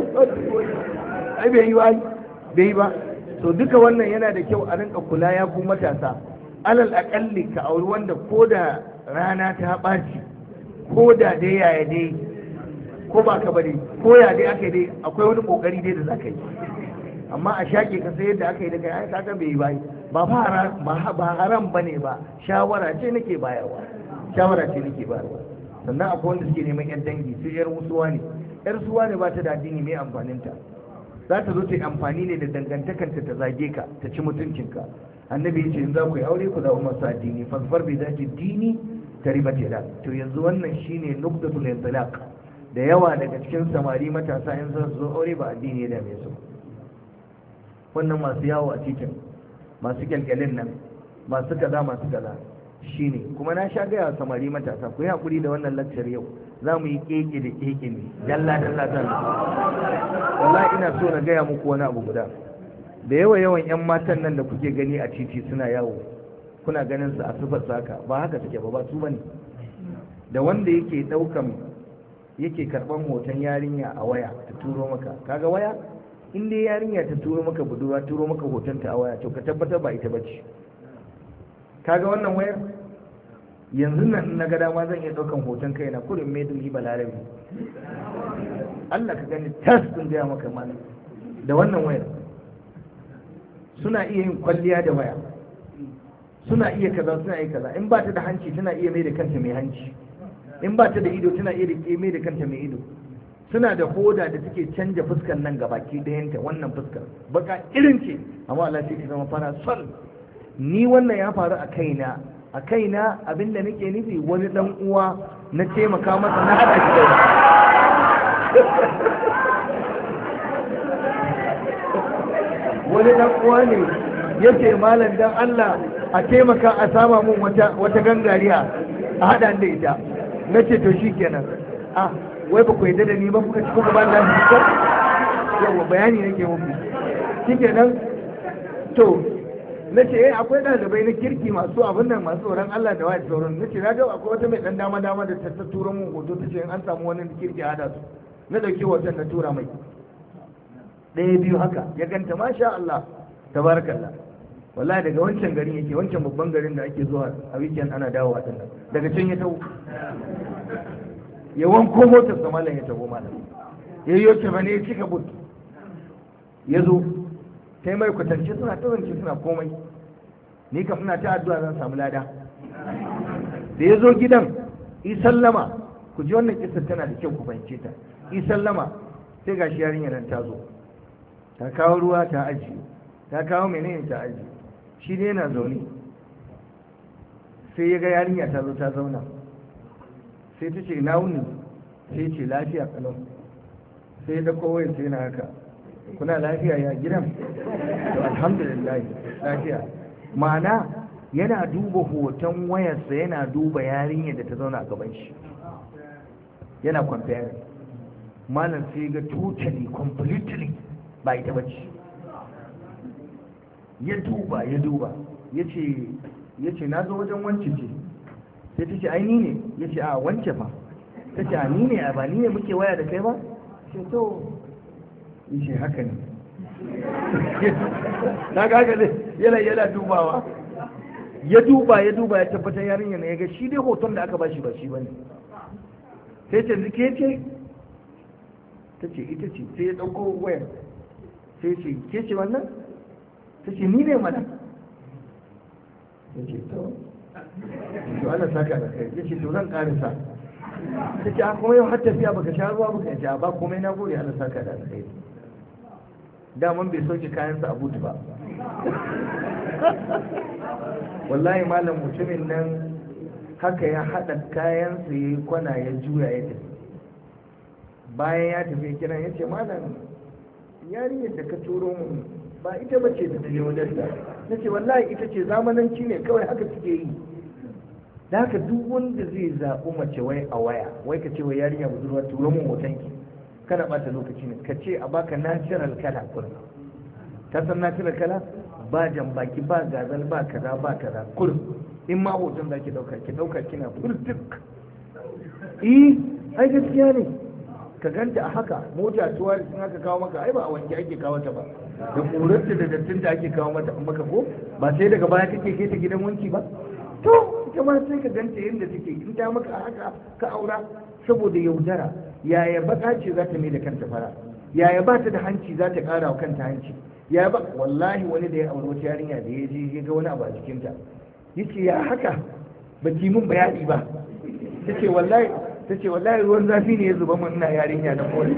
ai bai yi ba. To duka wannan yana da kyau a rinka kula ya ku matasa. Alal akalli ka auri wanda ko da rana ta ɓaci, ko da dai yaya dai, ko ba ka bari ko ya dai aka yi dai akwai wani kokari dai da za ka yi, amma a shaƙe ka sai yadda aka yi daga ya kaga bai yi ba haram ba ne ba, shawara ce nake bayarwa. Sannan akwai wanda suke neman yan dangi, su yar musuwa ne, yar suwa ne ba ta da addini mai amfaninta, za ta zo ta yi amfani ne da dangantakanta ta zage ka, ta ci mutuncinka. Annabi ya ce in za ku yi aure ku zaɓi masu addini, fasfar bai dace dini ta riba da. To yanzu wannan shine nukdatul intilaq, da yawa daga cikin samari matasa in za su zo aure ba addini ya dame su. Wannan masu yawo a titin, masu kyalkyalin nan, masu kaza shine. Kuma na sha gaya samari matasa ku yi hakuri da wannan lakcar yau, za mu yi keke da keke ne, dalla wallahi ina so na gaya muku wani abu guda. Da yawan 'yan matan nan da kuke gani a titi suna yawo, kuna ganin su a sufar saka, ba haka suke ba su bane. Da wanda yake karban hoton yarinya a waya ta turo maka, kaga waya in dai yarinya ta turo maka budurwa, turo maka hoton ta a waya, to ka tabbatar ba ita bace. Kaga wannan wayar yanzu nan na ga dama zan iya daukan hoton kaina kurin medul balarabi, Allah ka gani tas din da maka malam. Da wannan wayar suna iya yin kwalliya da waya, suna iya kaza, in ba ta da hanci tana iya mai da kanta mai hanci, in ba ta da ido tana iya mai da kanta mai ido, suna da hoda da take canja fuskar nan gabaki ɗayanta, wannan fuskar baka irin ce amma Allah sai ta zama fara sol. Ni wannan ya faru a kaina abinda nake nufi, wani dan uwa na taimaka masa na hada shi da wani dan uwa ne yace malam dan Allah a taimaka a sama mun wata gangariya a hada da ita. Nace to shikenan, wai ba ku yadda da ni ba kuka ci kuka ba da shi, yawa bayani nake muku. Shikenan to nace akwai ɗalibai na kirki masu abin nan, masu tsoron Allah da wani sauran. Nace na ga akwai wata mai dan dama da ta tura mun hoto, tace in an samu wani kirki a hada su. Na dauki hoton na tura mai, ɗaya biyu haka ya ganta, masha Allah tabarakallah. Wallahi daga wancan garin yake, wancan babban garin da ake zuwa a weekend ana dawowa din nan, daga can ya taho, ya wanko motar sa malam, ya taho malam, ya yi wacce bane ya cika but, ya zo sai mai kwatance, suna ta zance suna komai, ni kam ina ta addu'a zan samu lada. Da ya zo gidan, sallama, ku ji wannan kissa tana da kyau ku fahimce ta. Sallama sai gashi yarinya nan ta zo ta kawo ruwa ta ajiye, ta kawo menene ta ajiye, shi ne yana zaune sai ya ga yarinya ta zo ta zauna, sai ta ce ina wuni, sai ce lafiya kalau, sai da kowai sai na haka kuna lafiya ya gidan, to alhamdulillah lafiya. Ma'ana yana duba hoton wayarsa, yana duba yarinya da ta zauna a gaban shi, yana comparing. Malam sai ga totally completely ba ita bace. Ya duba ya ce na zo wajen wance ce, sai ta ce ai ni ne, ya ce a wance fa, ta ce a ni ne, ba ni ne muke waya da kai ba, ce to ya ce haka ne. Na ga haka yana dubawa, ya duba ya tabbatar yarinya ne, ya ga shi dai hoton da aka bashi ba shi bane. Sai ce ke ce, ta ce ita ce, sai ya ɗauko wayar, sai ce ke ce wannan, ta ce ni ne mana, ya ce to Allah saka da kai, ya ce to zan ƙarisa, ta ce a kuma yau har tafiya baka sha ruwa baka ce ba komai na gode Allah saka da kai. Daman bai sauke kayansa a butu ba. Wallahi malam mutumin nan haka ya haɗa kayansa ya yi kwana ya juya ya tafi. Bayan ya tafi kiran ya ce malam yarinyar da ka turo mun ba ita ba ce da ta je wajen da, na ce wallahi ita ce, zamananci ne kawai haka suke yi. Da haka duk wanda zai zaɓi mace wai a waya, wai ka ce wai yarinya budurwa turo mun hotonki, kana ɓata lokaci ne, ka ce a baka natural kala kurin. Ka san natural kala? Ba jan baki, ba gazal, ba kaza ba kaza kurin. In ma hoton za ki ɗauka kina furtuk. Ai gaskiya ne, ka ganta a haka, mota tuwa sun aka kawo maka, ai ba a wanke ake kawo ta ba, da ƙurarta da dattinta ake kawo maka ko ba sai daga baya kake kai ta gidan wanki ba. To ita ma sai ka ganta yadda take, in ta maka a haka ka aura. Saboda yaudara, yaya baka ce za ta mai da kanta fara, yaya ba ta da hanci za ta ƙara wa kanta hanci, yaya ba. Wallahi wani da ya auri wata yarinya da ya je ya ga wani abu a jikinta, yace ya haka ba ki mun bayani ba, tace wallahi ruwan zafi ne ya zuba mun ina yarinya na kone.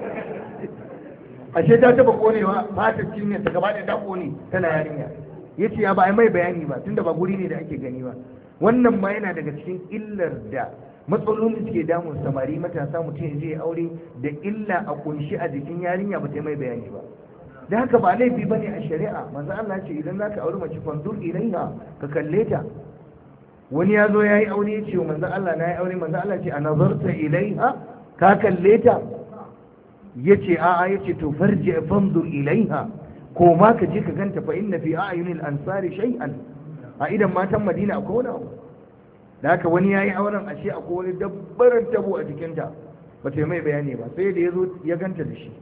Ashe ta taba konewa, fatar cinyar ta gaba da ta kone tana yarinya. Yace ya ba ai mai bayani ba, tunda ba guri ne da ake gani ba. Wannan ma yana daga cikin illar da matsalolin da suke damun samari matasa, mutum ya je aure da illa a kunshi a jikin yarinya ba ta mai bayani ba. Da haka ba laifi bane a shari'a. Manzo Allah ce idan zaka aure mace fandur ilaiha, ka kalle ta. Wani ya zo ya yi aure ya ce wa manzo Allah na yi aure, manzo Allah ce a nazarta ilaiha, ka kalle ta? Ya ce a'a, ya ce to farji fandur ilaiha, ko ma ka je ka ganta, fa inna fi a'yunil ansari shay'an, a idan matan Madina akwai wani abu. Da haka wani ya yi auren, ashe akwai wani dabbarar tabo a jikinta, ba ta yi mai bayani ba, sai da ya zo ya ganta da shi.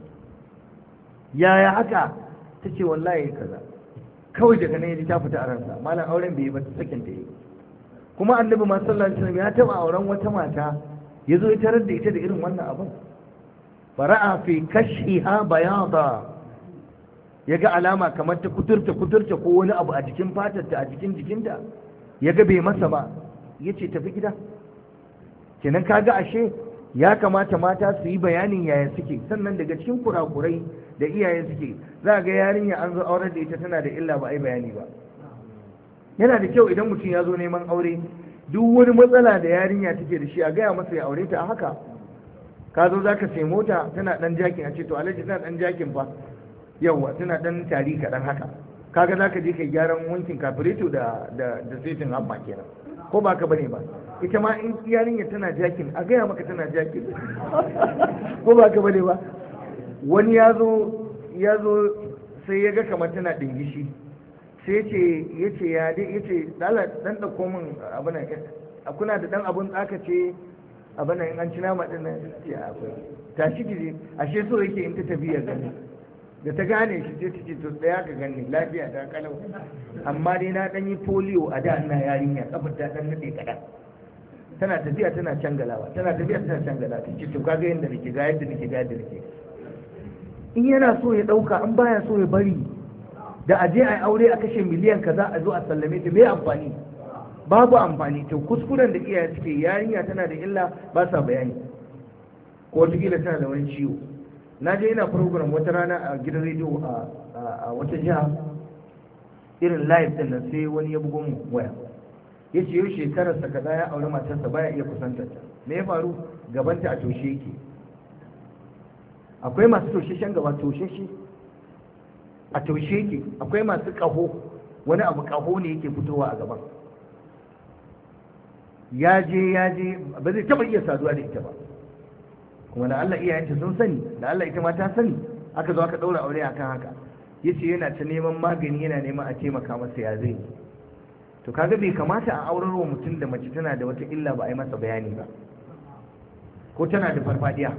Yaya haka? Ta ce wallahi kaza. Kawai daga nan ya ji ta fita a ransa, malam auren bai yi ba, sakin ta yi. Kuma annabi ma sallallahu alaihi wasallam ya taba auren wata mata, ya zo ya tarar da ita da irin wannan abin. Fara'a fi kashiha bayada, ya ga alama kamar ta kuturta ko wani abu a jikin fatarta, a jikin jikinta, ya ga bai masa ba, ya ce tafi gida. Kenan kaga ashe ya kamata mata su yi bayanin yaya suke. Sannan daga cikin kurakurai da iyaye suke, za ga yarinya an zo aurar da ita tana da illa ba a yi bayani ba. Yana da kyau idan mutum ya zo neman aure, duk wani matsala da yarinya take da shi a gaya masa ya aure ta a haka. Ka zo za ka sai mota tana dan jakin, a ce to alhaji tana dan jakin fa, yawwa tana dan tari kaɗan haka, kaga za ka je kai gyaran wankin kafireto da setin hamma kenan, ko ba ka bane ba. Ita ma in yarinya tana jakin, a gaya maka tana jakin, ko ba ka bane ba. Wani ya zo sai ya ga kamar tana dingishi, sai ya ce dan ɗauko min abin, kuna da dan abun tsakace abin in an ci nama din nan, ya akwai, tashi ki ashe so yake in ta tafi ya gani. Da ta gane shi sai ta ce to tsaya ka gani, lafiya ta kalau, amma dai na dan yi polio a da ina yarinya, kafar ta dan nade kadan. Tana tafiya tana cangalawa, ta ce to kaga yanda nake, ga yadda nake. In yana so ya dauka, an baya so ya bari. Da aje a aure a kashe miliyan kaza a zo a sallame ta, me amfani? Babu amfani. To kuskuren da iyaye suke, yarinya tana da illa ba sa bayani, ko wataƙila tana da wani ciwo, na je ina program wata rana a gidan rediyo a wata jiha irin live din nan, sai wani ya bugo mu waya ya ce yau shekararsa kaza ya aure matarsa baya iya kusantar ta. Me ya faru? Gabanta a toshe yake. Akwai masu tosheshen gaba, tosheshe a toshe yake. Akwai masu ƙaho, wani abu ƙaho ne yake fitowa a gaban. ya je ba zai taba iya saduwa da ita ba, kuma da Allah iyayenta sun sani, da Allah ita ma ta sani, aka zo aka daura aure akan haka. Yace yana ta neman magani, yana neman a taimaka masa, ya zai. To kaga bai kamata a aurar wa mutum da mace tana da wata illa ba a yi masa bayani ba, ko tana da farfadiya.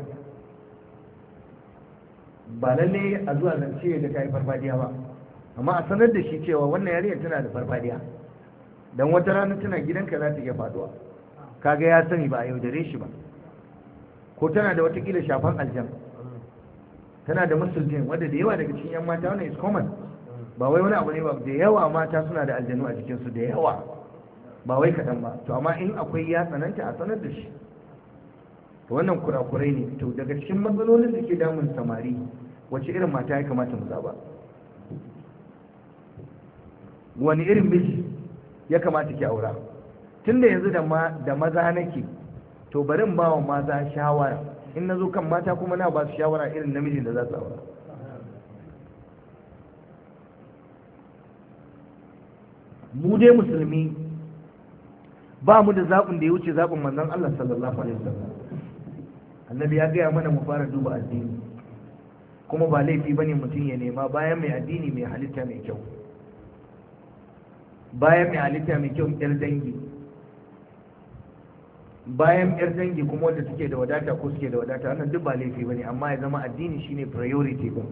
Ba lalle a zuwa zance da ta yi farfadiya ba, amma a sanar da shi cewa wannan yarinyar tana da farfadiya, dan wata rana tana gidanka za ta iya faduwa, kaga ya sani ba a yaudare shi ba. Ko tana da watakila shafan aljan, tana da musulmin, wanda da yawa daga cikin yan mata wannan is common, ba wai wani abu ne ba, da yawa mata suna da aljanu a jikinsu da yawa, ba wai kaɗan ba. To amma in akwai ya tsananta a sanar da shi. To wannan kurakurai ne. To daga cikin matsalolin da ke damun samari, wace irin mata ya kamata mu zaba, wani irin miji ya kamata ki aura? Tunda yanzu da maza nake, to bari in ba wa maza shawara, in na zo kan mata kuma na ba su shawara irin namijin da za su aura. Mu dai musulmi ba mu da zaɓin da ya wuce zaɓin manzon Allah sallallahu alaihi wasallam. Annabi ya gaya mana mu fara duba addini, kuma ba laifi bane mutum ya nema bayan mai addini mai halitta mai kyau, bayan mai halitta mai kyau yar dangi, bayan yar dangi kuma wanda suke da wadata ko suke da wadata, wannan duk ba laifi bane, amma ya zama addini shine priority ba.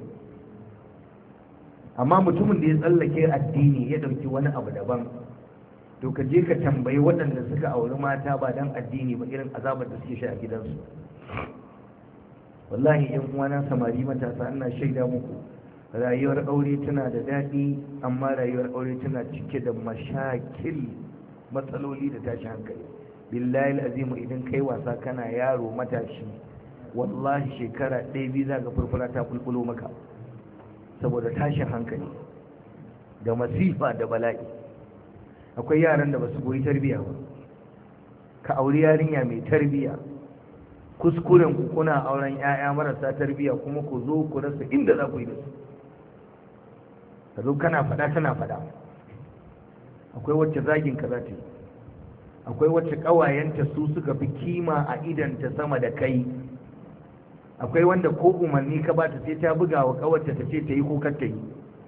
Amma mutumin da ya tsallake addini ya dauki wani abu daban, to ka je ka tambayi waɗanda suka auri mata ba dan addini ba irin azabar da suke sha a gidansu. Wallahi yan uwana samari matasa, ina shaida muku, rayuwar aure tana da daɗi, amma rayuwar aure tana cike da mashakil, matsaloli da tashi hankali. Billahi azimu, idan kai wasa kana yaro matashi, wallahi shekara ɗaya biyu za ka furfura ta fulfulo maka, saboda tashin hankali da masifa da bala'i. Akwai yaran da ba su koyi tarbiyya ba, ka auri yarinya mai tarbiyya, kuskuren ku kuna auren 'ya'ya marasa tarbiyya, kuma ku zo ku rasa inda za ku yi da su. Ka zo kana faɗa tana faɗa. Akwai wacce zagin ka za ta yi, akwai wacce ƙawayenta su suka fi kima a idanta sama da kai, akwai wanda ko umarni ka ba ta sai ta buga wa ƙawarta ta ce ta yi ko kar ta yi.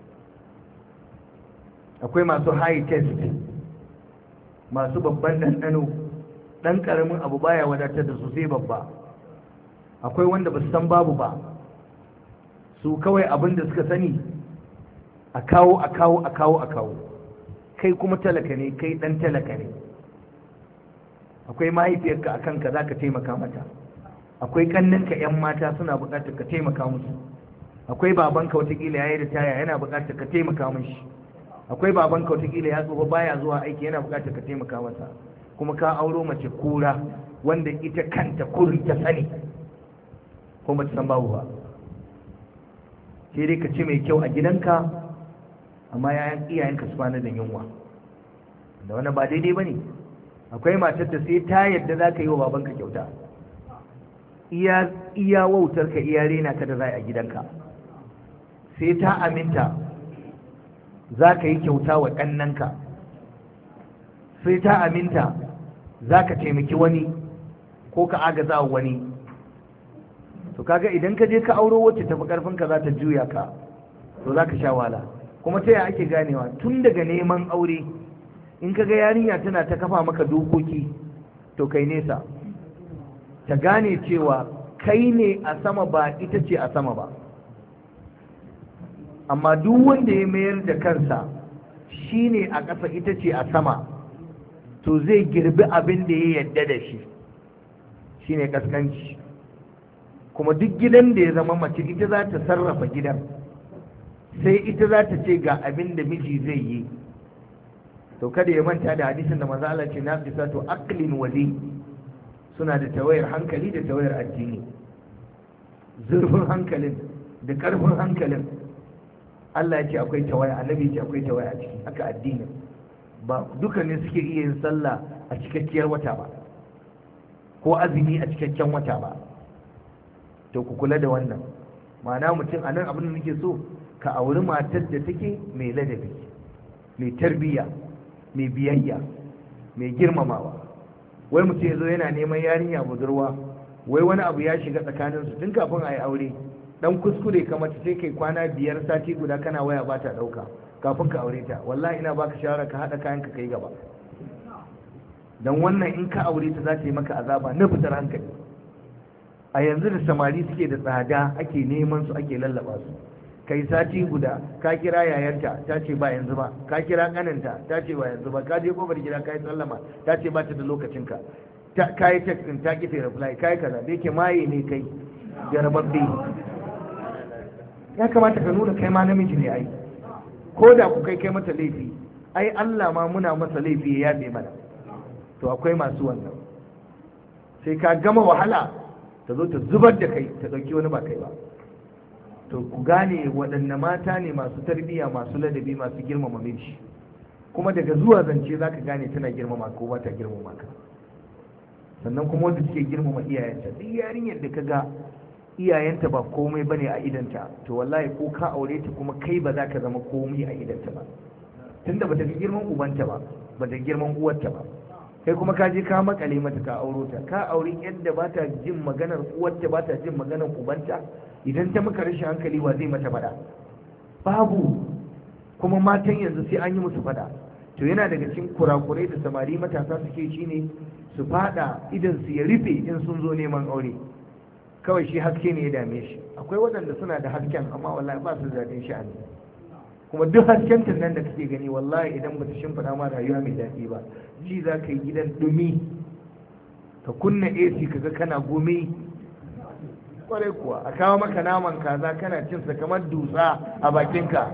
Akwai masu high test, masu babban ɗanɗano, ɗan ƙaramin abu baya wadatar da su sai babba. Akwai wanda ba su san babu ba, su kawai abin da suka sani a kawo a kawo a kawo a kawo. Kai kuma talaka ne, kai ɗan talaka ne. Akwai mahaifiyarka a kanka za ka taimaka mata, akwai ƙanninka 'yan mata suna buƙatar ka taimaka musu, akwai babanka watakila ya yi ritaya yana buƙatar ka taimaka mashi, akwai babanka watakila ya tsufa baya zuwa aiki yana buƙatar ka taimaka masa. Kuma ka auro mace kura wanda ita kanta kurin ta sani kuma ta san babu ba. Sai dai ka ci mai kyau a gidanka, amma iyayenka su kwana da yunwa, da wani ba daidai ba ne. Akwai matar da sai ta yadda za ka yi wa babanka kyauta, iya wautar ka, iya rena ka da za a gidanka, sai ta aminta za ka yi kyauta wa ƙannanka, sai ta aminta za ka taimaki wani ko ka agaza wa wani. To kaga idan ka je ka auro wacce tafi ƙarfinka za ta juya ka, to za ka sha wahala. Kuma ta yaya ake ganewa? Tun daga neman aure, in ka ga yarinya tana ta kafa maka dokoki, to kai nesa, ta gane cewa kai ne a sama ba ita ce a sama ba. Amma duk wanda ya mayar da kansa shi ne a ƙasa ita ce a sama, to zai girbi abin da ya yadda da shi, shi ne ƙasƙanci. Kuma duk gidan da ya zama mace ita za ta sarrafa gidan, sai ita za ta ce ga abin da miji zai yi, to kada ya manta da hadisin da manzo Allah ce na fisa to aqlin wali, suna da tawayar hankali da tawayar addini. zurfin hankalin da ƙarfin hankalin. Allah ya ce akwai tawaya, annabi ya ce akwai tawaya a ciki. Haka addinin ba duka ne suke iya yin sallah a cikakkiyar wata ba, ko azumi a cikakken wata ba. To ku kula da wannan. Ma'ana mutum a nan abin da nake so, ka auri matar da take mai ladabi, mai tarbiyya, mai biyayya, mai girmamawa. Wai mutum ya zo yana neman yarinya budurwa, wai wani abu ya shiga tsakaninsu tun kafin a yi aure, dan kuskure kamar ta sai kai kwana 5 sati guda kana waya ba ta ɗauka kafin ka aure ta. Wallahi ina baka shawara ka haɗa kayan ka kai gaba, don wannan in ka aure ta za ta yi maka azaba na fitar hankali. A yanzu da samari suke da tsada ake neman su, ake lallaba su. Kai sati guda ka kira yayarta ta ce ba yanzu ba, ka kira kaninta ta ce ba yanzu ba, ka je kofar gida ka yi sallama ta ce ba ta da lokacinka, ka yi text ta ki ta reply, ka yi kaza, da yake maye ne kai jarababbe. Ya kamata ka nuna kai ma namiji ne ai, ko da ku kai mata laifi ai Allah ma muna masa laifi ya yabe mana. To akwai masu wannan, sai ka gama wahala ta zo ta zubar da kai ta ɗauki wani ba kai ba. To ku gane waɗanne mata ne masu tarbiyya, masu ladabi, masu girmama miji. Kuma daga zuwa zance za ka gane tana girmama ko ba ta girmama ka. Sannan kuma wanda suke girmama iyayenta, duk yarinyar da ka ga iyayenta ba komai ba ne a idanta, to wallahi ko ka aure ta kuma kai ba za ka zama komai a idanta ba, tunda ba ta ga girman ubanta ba, ba ta girman uwarta ba. Kai kuma ka je ka makale mata ka auro ta, ka auri yadda ba ta jin maganar uwarta, ba ta jin maganar ubanta. Idan ta maka rashin hankali wa zai mata fada? Babu. Kuma matan yanzu sai an yi musu fada. To yana daga cikin kurakurai da samari matasa suke shine su fada idan su ya rufe in sun zo neman aure, kawai shi haske ne ya dame shi. Akwai waɗanda suna da hasken amma wallahi ba su daɗin sha'ani. Kuma duk hasken nan da kake gani wallahi idan ba ta shimfiɗa ma rayuwa mai daɗi ba, ji za ka yi gidan ɗumi, ka kunna AC kaga kana gumi. Kwarai kuwa a kawo maka naman kaza kana cinsa kamar dutsa a bakinka.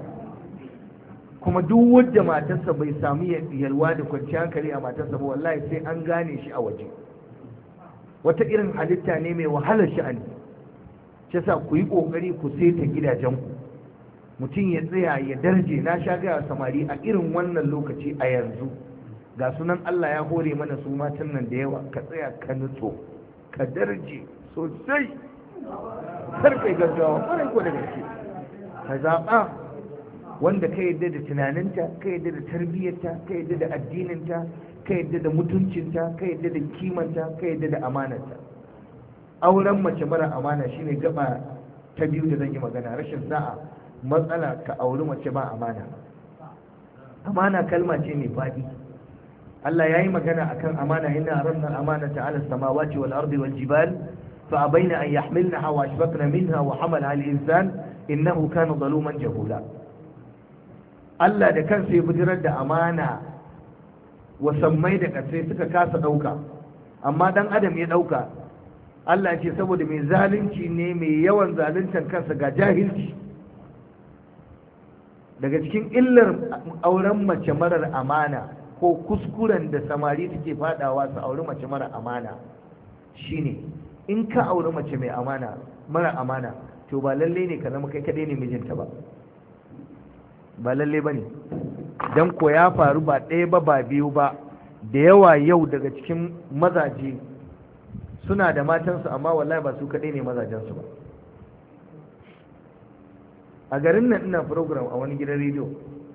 Kuma duk wadda matarsa bai samu yalwa da kwanciyar hankali a matarsa ba, wallahi sai an gane shi a waje. Wata irin halitta ne mai wahalar sha'ani. Shi yasa ku yi kokari ku saita gidajenku, mutum ya tsaya ya darje. Na sha gaya samari a irin wannan lokaci a yanzu, ga sunan Allah ya hore mana su matan nan da yawa, ka tsaya ka nutso, ka darje sosai, kar kai gaggawa, kwarai ko da gaske. Ka zaɓa wanda ka yadda da tunaninta, ka yadda da tarbiyyarta, ka yadda da addininta, ka yadda da mutuncinta, ka yadda da kimanta, ka yadda da amanarta. Auren mace mara amana shine gaba ta biyu da zan yi magana. Rashin sa'a, matsala ka auri mace ba amana. Amana kalma ce mai faɗi. Allah ya yi magana akan amana, inna aradna al-amanata 'ala as-samawati wal ardi wal jibal fa abayna an yahmilnaha wa ashfaqna minha wa hamalaha al-insan innahu kana zaluman jahula. Allah da kansa ya bijirar da amana wa sammai da ƙasai suka kasa ɗauka, amma dan adam ya ɗauka. Allah ce saboda mai zalunci ne, mai yawan zaluntar kansa, ga jahilci. Daga cikin illar auren mace marar amana ko kuskuren da samari suke fadawa su auri mace marar amana shine, in ka auri mace mai amana, mara amana, to ba lalle ne ka zama kai kadai ne mijinta ba. Ba lalle ba ne, don ko ya faru ba ɗaya ba ba biyu ba, da yawa yau daga cikin mazaje suna da matansu amma wallahi ba su kaɗai ne mazajensu ba. A garin nan ina program a wani gidan rediyo,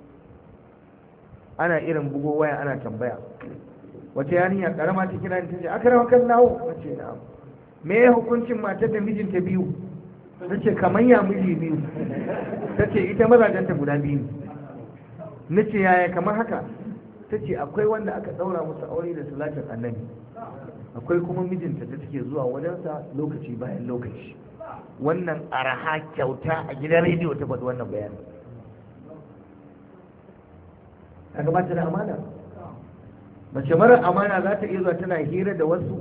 ana irin bugo waya ana tambaya, wata yarinya karama ta kira ni ta ce akrama kallahu, na ce na'am, me ya hukuncin matar da mijinta biyu? Ta ce kamar ya miji biyu? Ta ce ita mazajenta guda biyu. Na ce yaya kamar haka? Ta ce akwai wanda aka ɗaura musu aure da salatin annabi, akwai kuma mijinta da take zuwa wajensa lokaci bayan lokaci. Wannan araha kyauta a gidan rediyo ta faɗi wannan bayanin. A gabata da amana, mace mara amana za ta iya zuwa tana hira da wasu,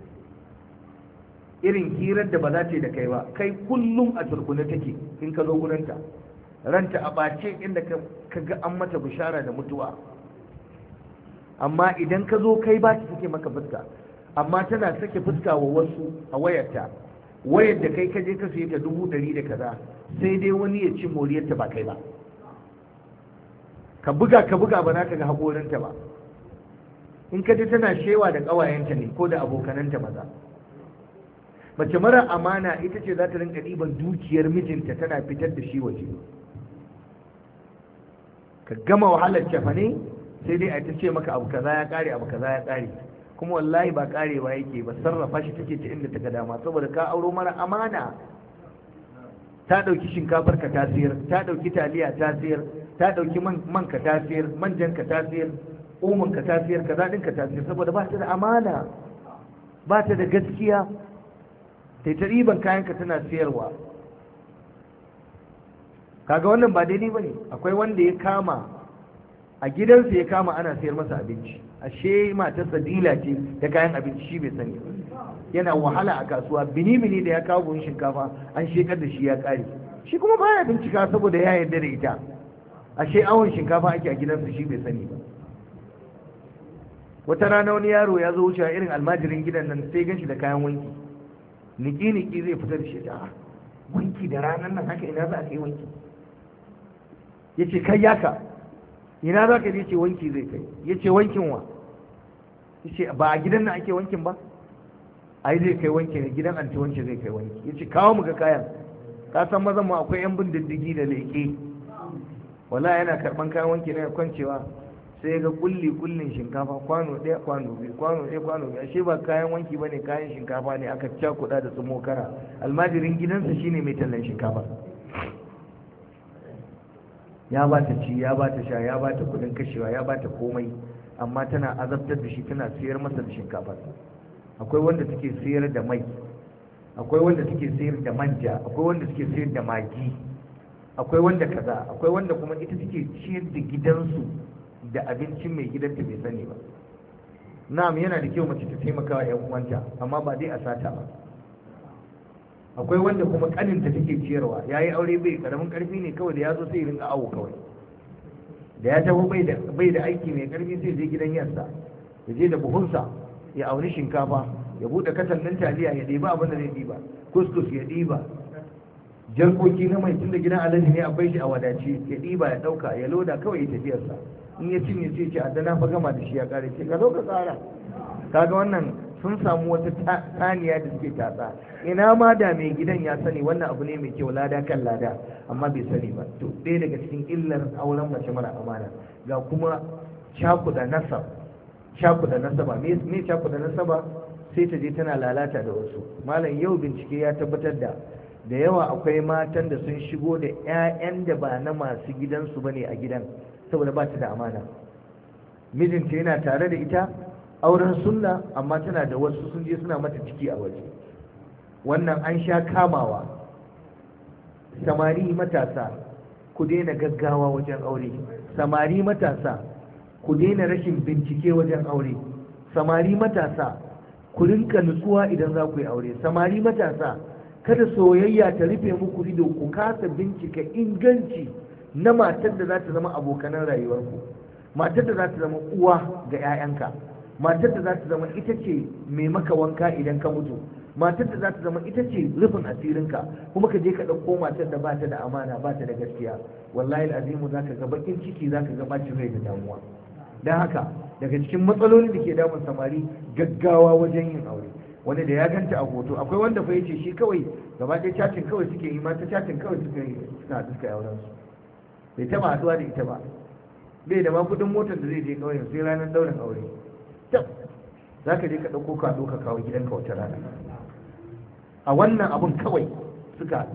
irin hirar da ba za ta yi da kai ba. Kai kullum a turkune take in ka zo gurinta, ranta a ɓace inda ka ga an mata bishara da mutuwa. Amma idan ka zo kai ba ta sake maka fuska, amma tana sake fuska wa wasu a wayarta, wayar da kai ka je ka siye ta 100 da kaza, sai dai wani ya ci moriyarta ba kai ba. Ka buga ba za ka ga haƙorinta ba. In ka ji tana shewa da ƙawayenta ne ko da abokananta maza. Mace mara amana ita ce za ta rinka ɗiban dukiyar mijinta tana fitar da shi waje. Ka gama wahalar cefane sai dai a ta ce maka abu kaza ya ƙare, abu kaza ya ƙare, kuma wallahi ba ƙarewa yake ba, sarrafa shi take ta inda ta ga dama, saboda ka auro mara amana. Ta ɗauki shinkafar ka ta siyar, ta ɗauki taliya ta siyar, ta ɗauki man ka ta siyar, manjan ka ta siyar, omon ka ta siyar, kaza ɗin ka ta siyar, saboda ba ta da amana, ba ta da gaskiya. Ta ta riban kayanka tana siyarwa. Kaga wannan ba daidai bane. Akwai wanda ya kama a gidansa, ya kama ana sayar masa abinci, ashe matarsa dila ce da kayan abinci, shi bai sani. Yana wahala a kasuwa, bini da ya kawo buhun shinkafa an shekar da shi ya kare, shi kuma baya bincika saboda ya yarda da ita, ashe awon shinkafa ake a gidansa, shi bai sani ba. Wata rana wani yaro ya zo wucewa irin almajirin gidan nan, sai ganshi da kayan wanki, niki zai fita da shi, ta wanki da ranar nan haka, ina za a kai wanki? Ya ce kai yaka, ina za ka je? Ce wanki zai kai. Ya ce wankin wa? Ya ce ba a gidan nan ake wankin ba? Ai zai kai wanki ne, gidan anti wanki zai kai wanki. Ya ce kawo mu ga kayan. Ka san mazan mu akwai yan bin diddigi da leƙe. Wala yana karɓan kayan wanki na kwancewa, sai ga kullin shinkafa, kwano ɗaya kwano biyu, kwano ɗaya kwano biyu, ashe ba kayan wanki ba ne, kayan shinkafa ne aka cakuɗa da tsumo kara. Almajirin gidansa shine mai tallan shinkafa. Ya ba ta ci, ya ba ta sha, ya ba ta kudin kashewa, ya ba ta komai, amma tana azabtar da shi, tana sayar masa da shinkafa. Akwai wanda take sayar da mai, akwai wanda take sayar da manja, akwai wanda take sayar da magi, akwai wanda kaza, akwai wanda kuma ita take ciyar da gidansu da abincin mai gidanta bai sani ba. Na'am, yana da kyau mace ta taimaka wa 'yan uwanta, amma ba dai a sata ba. Akwai wanda kuma kaninta take ciyarwa, ya yi aure bai karamin karfi ne, kawai da ya zo sai rinka awo kawai, da ya taho bai da aiki mai karfi sai je gidan yarsa, ya je da buhunsa ya auni shinkafa, ya buɗe katan ɗin taliya, ya ɗiba abin da zai ɗiba, kuskus ya ɗiba, jarkoki na mai tun da gidan alaji ne akwai shi a wadace, ya ɗiba ya ɗauka ya loda kawai ya tafiyarsa. In ya cinye sai ce adda na fa gama da shi ya ƙare, ce ka zo ka tsara. Kaga wannan sun samu wata saniya da suke tatsa. Ina ma da mai gidan ya sani wannan abu ne mai kyau, lada kan lada, amma bai sani ba. To ɗaya daga cikin illar auren mace mara amana. Ga kuma cakuɗa nasaba. Me cakuɗa nasaba? Sai ta je tana lalata da wasu. Malam, yau bincike ya tabbatar da yawa akwai matan da sun shigo da 'ya'yan da ba na masu gidansu bane a gidan, saboda ba ta da amana. Mijinta yana tare da ita auren sunna, amma tana da wasu sun je suna mata ciki a waje. Wannan an sha kamawa. Samari matasa, ku daina gaggawa wajen aure. Samari matasa, ku daina rashin bincike wajen aure. Samari matasa, ku rinka nutsuwa idan za ku yi aure. Samari matasa, kada soyayya ta rufe muku ido, ku kasa bincika inganci na matar da za ta zama abokanan rayuwarku, matar da za ta zama uwa ga 'ya'yanka, matar da za ta zama ita ce mai maka wanka idan ka mutu, matar da za ta zama ita ce rufin asirinka, kuma ka je ka ɗauko matar da ba ta da amana, ba ta da gaskiya. Wallahi al'azimu za ka ga bakin ciki, za ka ga bacin rai da damuwa. Don haka daga cikin matsalolin da ke damun samari, gaggawa wajen yin aure. Wani da ya ganta a hoto, akwai wanda fa yace shi kawai gaba ɗaya chatting kawai suke yi, mata chatting kawai suka haɗu suka yi auren su, bai taɓa haɗuwa da ita ba, bai da ma kuɗin motar da zai je kawai sai ranar ɗaurin aure. Za ka je ka ɗauko kaɗo ka kawo gidanka wata rana. A wannan abun kawai suka haɗu.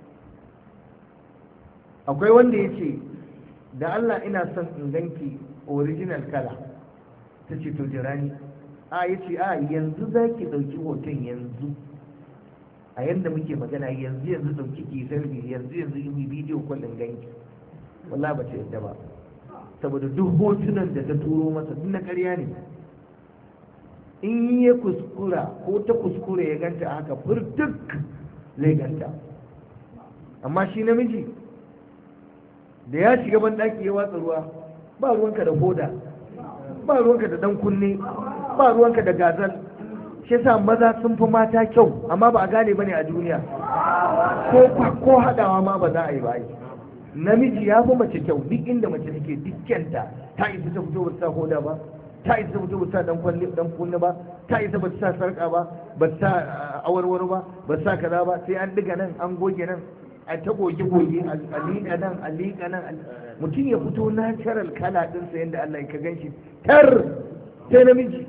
Akwai wanda ya ce da Allah ina son in ganki original kala, ta ce to jirani. Ya ce yanzu za ki ɗauki hoton yanzu, a yadda muke magana yanzu ɗauki ki selfie yanzu yi bidiyo kwallon ganki. Wallahi ba ta yadda ba, saboda duk hotunan da ta turo masa duk na ƙarya ne. In ya kuskura ko ta kuskure ya ganta a haka furtuk zai ganta. Amma shi namiji da ya shiga ban ɗaki ya watsa ruwa, ba ruwanka da hoda, ba ruwanka da dan kunne, ba ruwanka da gazal, shi yasa maza sun fi mata kyau amma ba a gane bane a duniya, ko haɗawa ma ba za a yi ba. Namiji ya fi mace kyau, duk inda mace take dukkanta ta isa ta fito ba ta hoda ba, ta isa ta fito ba ta dan kunne ba, ta isa ba ta sa sarka ba, ba ta awarwaro ba, ba ta sa kaza ba, sai an diga nan an goge nan a ta goge a liƙa nan a liƙa nan, mutum ya fito natural kala ɗinsa yadda Allah ka gan shi tar sai namiji.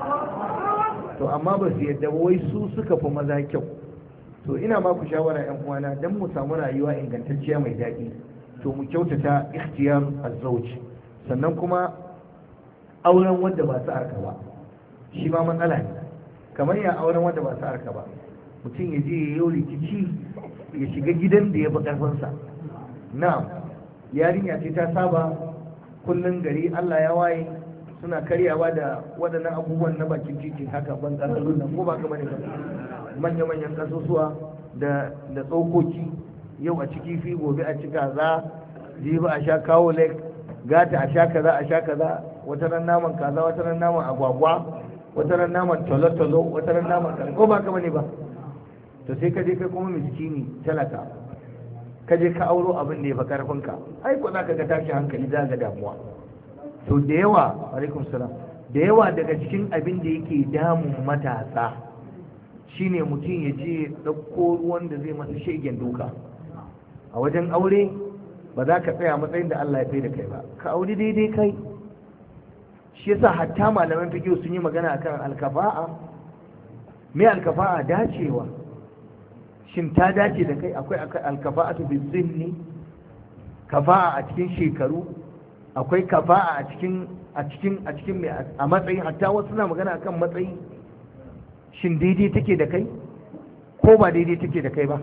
To amma ba su yadda wai su suka fi maza kyau. To ina ba ku shawara yan uwana, dan mu samu rayuwa ingantacciya mai daɗi, to mu kyautata ikhtiyar azzauj. Sannan kuma auren wanda ba su arka ba shi ma matsala ne. Kamar ya auren wanda ba su arka ba, mutum ya je ya yi rikici ya shiga gidan da ya fi ƙarfinsa. Na'am, yarinya ce ta saba kullum gari Allah ya waye suna karyawa da waɗannan abubuwan na bakin titi haka ban ƙasarun nan, ko ba ka bane ba, manya-manyan ƙasusuwa da tsokoki, yau a ci kifi, gobe a ci kaza, jibi a sha kawo lek, gata a sha kaza a sha kaza, wata ran naman kaza, wata ran naman agwagwa, wata ran naman tolo-tolo, wata ran naman kaza, ko ba ka bane ba. To sai ka je kai kuma miskini talaka, ka je ka auro abin da ya fi karfinka, ai ko za ka ga tashi hankali, za ga damuwa. To da yawa, alaikum salam, da yawa daga cikin abin da yake damun matasa shine mutum ya je ɗauko ruwan da zai masa shegen duka. A wajen aure ba za ka tsaya matsayin da Allah ya kai da kai ba, ka aure daidai kai. Shi yasa hatta malaman fiqh sun yi magana akan alkafa'a. Me alkafa'a? Dacewa. Shin ta dace da kai? Akwai alkafa'atu bizinni, kafa'a a cikin shekaru, akwai kafa'a a cikin mai a matsayi, hatta wasu na magana akan matsayi. Shin daidai take da kai ko ba daidai take da kai ba?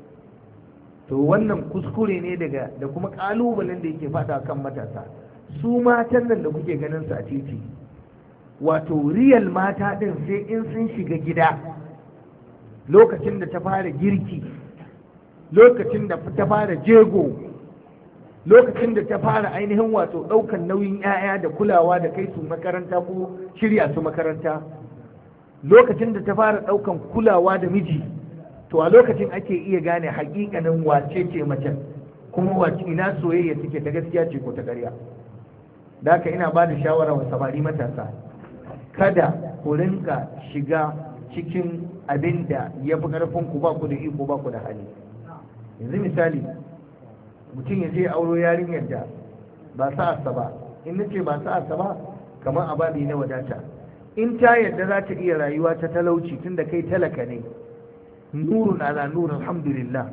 To wannan kuskure ne da kuma kalubalen da yake fada kan matasa. Su matan nan da kuke ganin su a titi, wato riyal mata din sai in sun shiga gida, lokacin da ta fara girki, lokacin da ta fara jego, lokacin da ta fara ainihin wato ɗaukan nauyin 'ya'ya da kulawa da kai su makaranta ko shirya su makaranta, lokacin da ta fara ɗaukan kulawa da miji, to a lokacin ake iya gane hakikanin wace ce macen, kuma wace ina soyayya take, ta gaskiya ce ko ta ƙarya. Da haka ina ba da shawara wa samari matasa, kada ku rinka shiga cikin abin da ya fi ƙarfin ku, ba ku da iko, ba ku da hali. Yanzu misali, mutum ya je auro yarinyar da ba sa'arsa ba, in nace ba sa'arsa ba kamar ababi na wadata, in ta yadda za ta iya rayuwa ta talauci tunda kai talaka ne, nurun ala nur, alhamdulillah,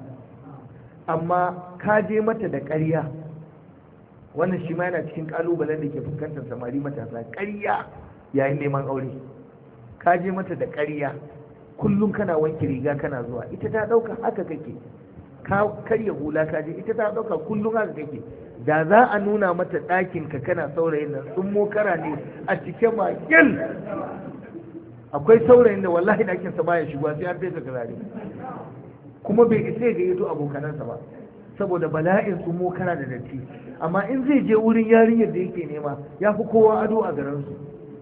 amma ka je mata da ƙarya, wannan shi ma yana cikin ƙalubalen da ke fuskantar samari matasa. Ƙarya yayin neman aure, ka je mata da ƙarya, kullum kana wanke riga kana zuwa, ita ta ɗauka haka kake, ka karya hula ka je, ita ta ɗauka kullum haka kake. Da za a nuna mata ɗakin ka kana saurayin nan, sun mokara ne a cike makil. Akwai saurayin da wallahi ɗakinsa baya shigowa sai an fesa turare, kuma bai isa ya gayyato abokanansa ba saboda bala'in sun mokara da datti. Amma in zai je wurin yarinyar da yake nema, ya fi kowa ado a garinsu.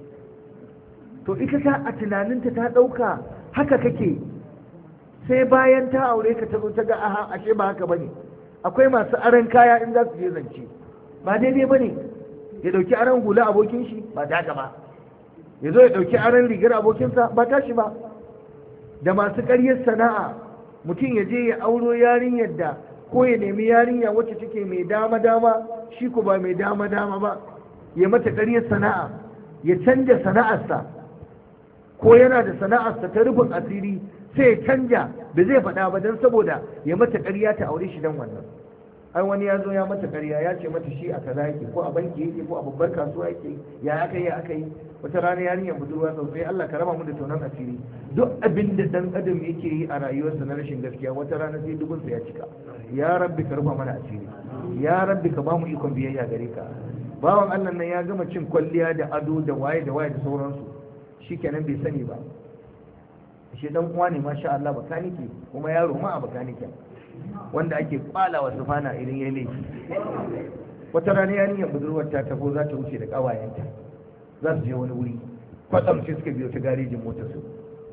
To ita ta a tunaninta ta ɗauka haka kake, sai bayan ta aure ka ta zo ta ga aha ashe ba haka bane. Akwai masu aran kaya in za su je zance, ba daidai bane ya dauki aran hula abokin shi, ba ta ba, ya zo ya dauki aran rigar abokinsa, ba tashi ba. Da masu ƙaryar sana'a, mutum ya je ya auro yarinyar da, ko ya nemi yarinya wacce take mai dama-dama, shi ko ba mai dama-dama ba, ya mata ƙaryar sana'a, ya canja sana'arsa, ko yana da sana'arsa ta rufin asiri sai ya canja, da zai faɗa ba don saboda ya mata ƙarya ta aure shi don wannan. Ai wani ya zo ya mata ƙarya, ya ce mata shi a kaza yake, ko a banki yake, ko a babbar kasuwa yake, ya aka yi. Wata rana yarinyar budurwa sosai, Allah ka raba mu da tonon asiri. Duk abin da dan adam yake yi a rayuwarsa na rashin gaskiya, wata rana sai dubunsa ya cika. Ya rabbi ka rufa mana asiri, ya rabbi ka ba mu ikon biyayya gare ka. Bawan Allah nan ya gama cin kwalliya da ado da waye da sauransu, shikenan bai sani ba, shi dan uwa ne masha Allah bakanike, kuma yaro ma a bakanike wanda ake kwalawa sufana idan yayi laifi. Wata rana yarinyar budurwar ta tafi za ta wuce da kawayenta, za su je wani wuri, kwatsam sai suka biyo ta garejin motar su,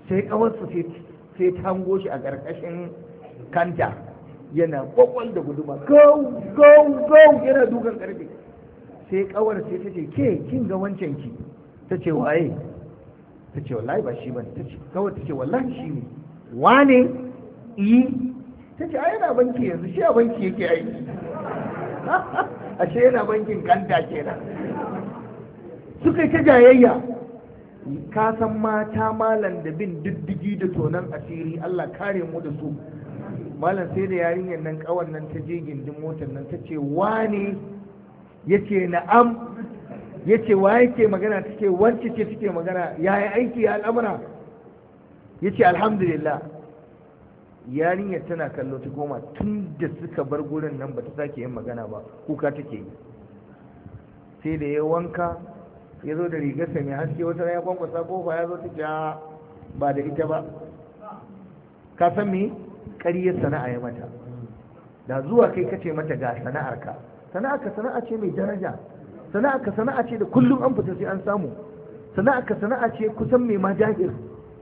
sai kawarsa sai tango shi a ƙarƙashin kanta yana kwakwal da guduma go go go yana dukan ƙarfe. Sai kawar sai ta ce ke kin ga wancan ki? Ta ce waye? Ta ce wallahi ba shi bane. Ta ce kawar ta ce wallahi shi ne. Wane? Ta ce ai yana banki yanzu, shi a banki yake aiki. Ashe yana bankin kanta kenan. Suka yi ta jayayya. Ka san mata malam da bin diddigi da tonan asiri, Allah kare mu da su. Malam sai da yarinyar nan kawan nan ta je gindin motar nan ta ce wane? Yace na'am. Yace wa yake magana? Take wacce ce take magana? Yaya aiki ya al'amura? Yace alhamdulillah. Yarinyar tana kallo ta koma, tun da suka bar gurin nan ba ta sake yin magana ba, kuka take yi. Sai da ya wanka ya zo da rigarsa mai haske, wata ya kwankwasa kofa ya zo ta ce ba da ita ba. Ka san me? Ƙaryar sana'a ya mata. Da zuwa kai kace mata ga sana'arka, sana'arka sana'a ce mai daraja, sana'arka sana'a ce da kullum an fita sai an samu, sana'arka sana'a ce kusan mai majahir.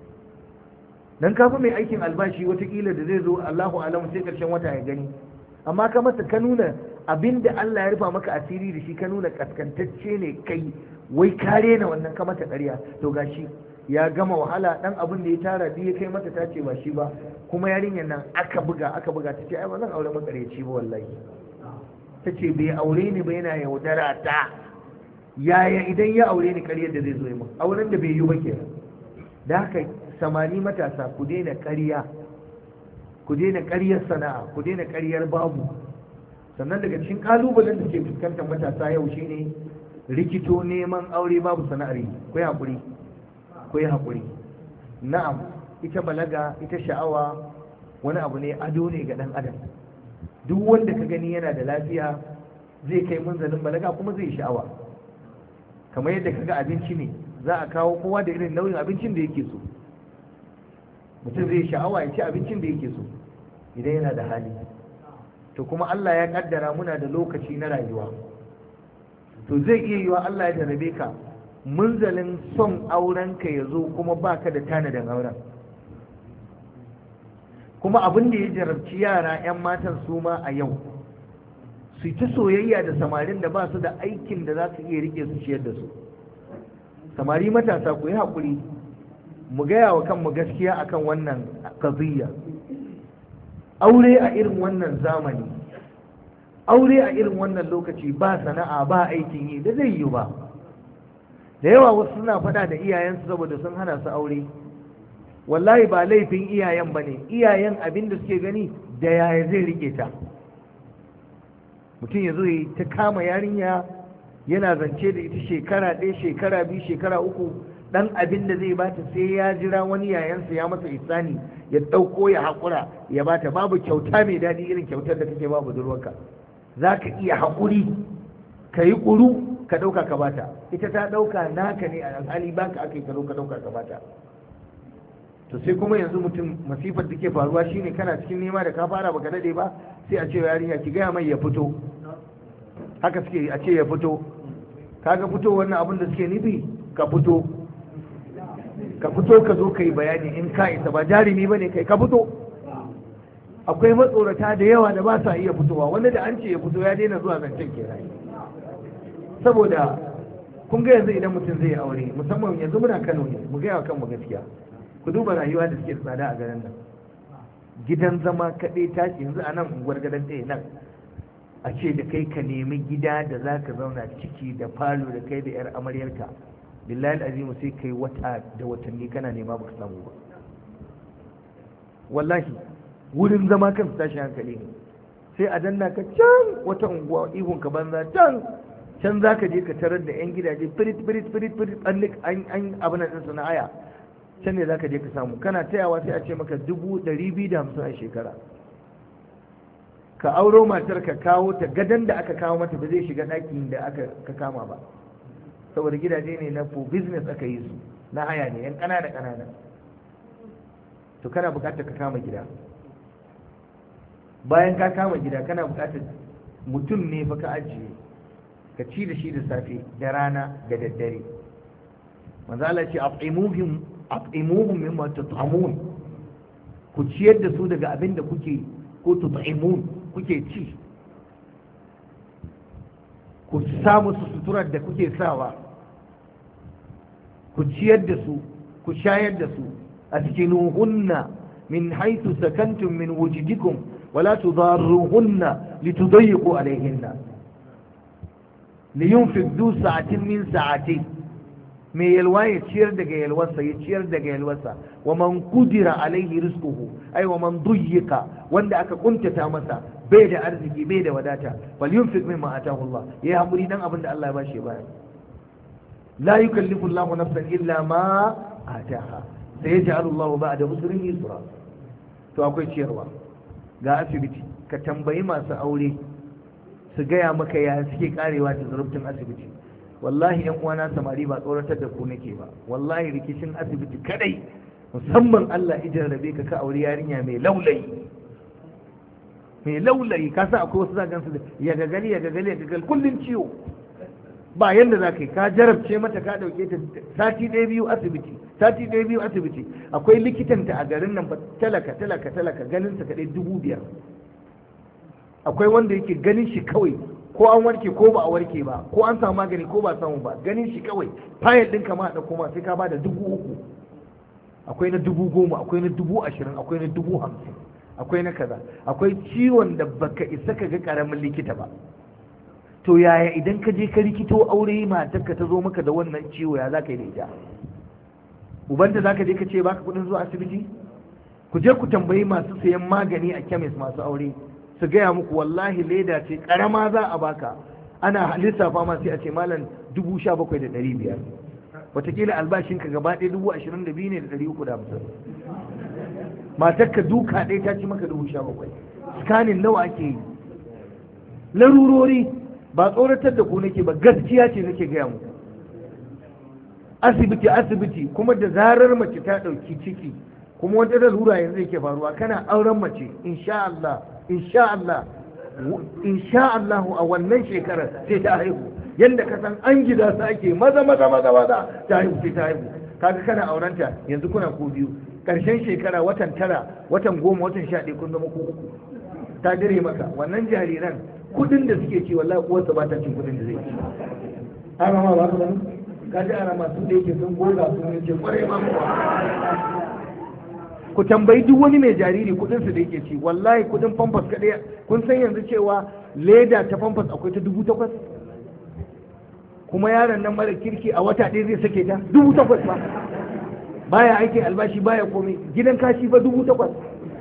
Dan kafa mai aikin albashi watakila da zai zo Allahu alam sai karshen wata ya gani, amma ka masa ka nuna abinda Allah ya rufa maka asiri da shi, ka nuna kaskantacce ne kai, wai kare na wannan ka mata ƙarya. To gashi ya gama wahala, dan abin da ya tara biyu ya kai mata, ta ce ba shi ba, kuma yarinyar nan aka buga ta ce ai ba zan aure makareci ba wallahi. Ta ce bai aure ni ba, yana yaudara ta. Yaya idan ya aure ni ƙaryar da zai zo min? Auren da bai yi ba kenan. Da haka samari matasa, ku daina ƙarya, ku daina ƙaryar sana'a, ku daina ƙaryar babu. Sannan daga cikin ƙalubalen da ke fuskantar matasa yau shine rikito neman aure babu sana'ar yi. Ku yi haƙuri. Na'am, ita balaga, ita sha'awa wani abu ne, ado ne ga ɗan adam. Duk wanda ka gani yana da lafiya zai kai munzalin balaga kuma zai sha'awa. Kamar yadda kaga abinci ne, za a kawo kowa da irin nauyin abincin da yake so. Mutum zai sha'awa ya ci abincin da yake so idan yana da hali. To kuma Allah ya kaddara muna da lokaci na rayuwa. To zai iya yiwa Allah ya jarabe ka, munzalin son aurenka ya zo kuma baka da tanadin auren. Kuma abin da ya jarabci yara 'yan matan su ma a yau, su ta soyayya da samarin da ba su da aikin da za su iya rike su ciyar da su. Samari matasa, ku yi haƙuri, mu gaya wa kanmu gaskiya akan wannan qadiyya. Aure a irin wannan zamani, aure a irin wannan lokaci, ba sana'a ba aikin yi da zai yi ba. Da yawa wasu suna faɗa da iyayensu saboda sun hana su aure. Wallahi ba laifin iyayen bane, iyayen abin da suke gani da yaya zai rike ta. Mutum ya zo ya ta kama yarinya yana zance da ita shekara ɗaya, shekara biyu, shekara uku, dan abin da zai bata sai ya jira wani yayansa ya masa isani ya ɗauko ya haƙura ya bata. Babu kyauta mai daɗi irin kyautar da kake ba budurwarka. Za ka iya haƙuri ka yi ƙuru ka ɗauka ka bata, ita ta ɗauka naka ne a alhali baka aka yi ka ɗauka ka bata. To sai kuma yanzu mutum, masifar da ke faruwa shine kana cikin nema da ka fara baka daɗe ba, sai a ce yarinya ki gaya mai ya fito. Haka suke a ce ya fito. Kaga fito wannan abin da suke nufi, ka fito ka zo ka yi bayani in ka isa, ba jarumi ba ne kai, ka fito. Akwai matsorata da yawa da ba sa iya fitowa, wanda da an ce ya fito ya daina zuwa zancen kenan. Saboda kun ga yanzu idan mutum zai aure, musamman yanzu muna Kano ne, mu gaya wa kanmu gaskiya, ku duba rayuwa da suke tsada a garin nan. Gidan zama kaɗai tashi yanzu a nan unguwar gadon ɗaya nan, a ce da kai ka nemi gida da za ka zauna ciki da falo da kai da 'yar amaryarka, billahi azimu sai kai wata da watanni kana nema baka samu ba. Wallahi wurin zama kan tashi hankali ne. Sai a danna ka can wata unguwa, ihun ka banza can za ka je ka tarar da 'yan gidaje firit an abin nan ɗinsu na haya, can ne za ka je ka samu. Kana tayawa sai a ce maka 250,000 a shekara. Ka auro matar ka kawo ta, gadon da aka kawo mata ba zai shiga ɗakin da aka kama ba, saboda gidaje ne na for business aka yi su, na haya ne, 'yan ƙanana. To kana buƙatar ka kama gida. Bayan ka kama gida kana buƙatar mutum ne fa ka ajiye, ka ci da shi da safe da rana da daddare. Manzo Allah ce at'imuhum at'imuhum mimma tut'amun, ku ciyar da su daga abin da kuke ko tut'imun kuke ci, ku sa musu suturar da kuke sawa, ku ciyar da su, ku shayar da su. askinuhunna min haythu sakantum min wujudikum wala tudarruhunna litudayyiqu alayhinna liyunfiq du sa'atin min sa'ati, mai yalwa ya ciyar daga yalwarsa, ya ciyar daga yalwarsa. wa man qudira alayhi rizquhu ay wa man duyyika, wanda aka kuntata masa bai da arziki bai da wadata, bal yunfiq mimma atahu Allah, ya hamuri dan abin da Allah ya bashi baya. la yukallifu Allahu nafsan illa ma ataha, sayaj'alu Allahu ba'da usrin yusra. to akwai ciyarwa. ga asibiti, ka tambayi masu aure su gaya maka ya suke karewa da zarubtun asibiti. wallahi yan uwana samari ba tsoratar da ku nake ba, wallahi rikicin asibiti kadai, musamman Allah idan rabe ka aure yarinya mai laulayi ka sa akwai wasu zagan su ya gagali kullun ciwo, ba yanda za ka yi, ka jarabce mata ka dauke ta sati ɗaya biyu asibiti. akwai likitanta a garin nan ba talaka ganin sa kadai 5,000. akwai wanda yake ganin shi kawai ko an warke ko ba a warke ba, ko an samu magani ko ba samu ba, ganin shi kawai fayil ɗinka ma da kuma sai ka ba da 3,000. akwai na 10,000, akwai na 20,000, akwai na 50,000, akwai na kaza. akwai ciwon da baka isa ka ga karamin likita ba. to yaya idan ka je ka rikito aure matarka ta zo maka da wannan ciwo, ya za ka yi da ita? ubanta za ka je ka ce baka kudin zuwa asibiti? ku je ku tambayi masu sayan magani a kemis masu aure su gaya muku, wallahi leda ce karama za a baka, ana lissafa ma sai a ce malam 17,500, watakila albashinka gaba ɗaya 22,000 ne da 350. matarka duka ɗaya ta ci maka 17,000. scanning nawa ake yi? larurori, ba tsoratar da ku nake ba, gaskiya ce nake gaya muku. asibiti kuma da zarar mace ta ɗauki ciki, kuma wata lalura yanzu yake faruwa, kana auren mace insha Allah a wannan shekarar sai ta haihu, yadda ka san an gida su ake maza ta haihu sai ta haihu. kaga kana aurenta yanzu kuna ku biyu, ƙarshen shekara watan 9, watan 10, watan 11 kun zama ku uku. ta dire maka wannan jariran kudin da suke ci, wallahi uwarsa ba ta cin kudin da zai ci. arama ba ka bane, ka ji arama su da yake sun goga sun yi ce kwarai ma kuwa. ku tambayi duk wani mai jariri kudin su da yake ci, wallahi kudin pampers kadai. kun san yanzu cewa leda ta pampers akwai ta 8,000, kuma yaron nan mara kirki a wata ɗaya zai sake ta 8,000 ba, baya aikin albashi baya komai, gidan kashi fa 8,000.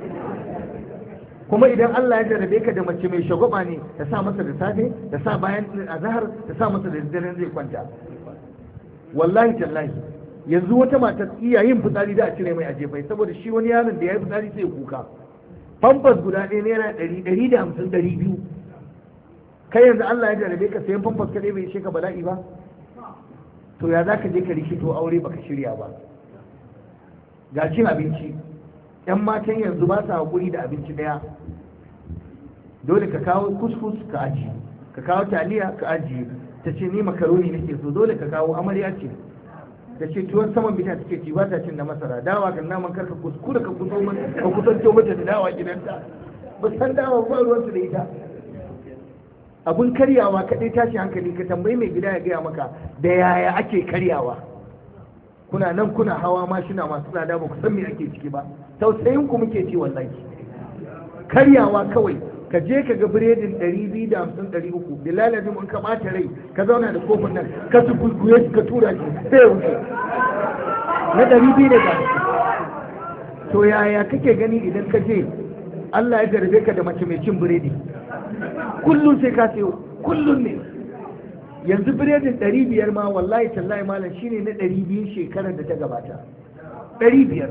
kuma idan Allah ya jarabe ka da mace mai shagwaba ne, ta sa masa da safe, ta sa bayan azhar, ta sa masa da daren zai kwanta. wallahi tallahi yanzu wata mata iya yin fitsari da a cire mai a jefai, saboda shi wani yaron da ya yi fitsari sai ya kuka. pampers guda ɗaya naira 150, 200. kai yanzu Allah ya jarabe ka sayan pampers kaɗai bai ishe ka bala'i ba? to ya za ka je ka rikito aure baka shirya ba? ga cin abinci, yan matan yanzu ba sa haƙuri da abinci ɗaya. dole ka kawo kuskus ka ajiye, ka kawo taliya ka ajiye. ta ce ni makaroni nake so, dole ka kawo, amarya ce. ta ce tuwon saman bita take ci, ba ta cin na masara. dawa kan naman karka kuskura ka kusanto mata da dawa gidanta, ba san dawa ba ruwansu da ita. abun karyawa kaɗai tashi hankali, ka tambayi mai gida ya gaya maka da yaya ake karyawa. kuna nan kuna hawa mashina masu tsada, ba ku san me ake ciki ba. tausayin ku muke ci wallahi. karyawa kawai, ka je ka ga biredin 250, 300, bilal azim in ka bata rai ka zauna da kofin nan ka su gurguye shi ka tura shi sai ya wuce na 200 ne ba. to yaya kake gani idan ka je Allah ya garbe ka da mace mai cin biredi kullum sai ka sayo, kullum ne. yanzu biredin 500 ma wallahi tallahi malam shine na 200 shekarar da ta gabata. 500.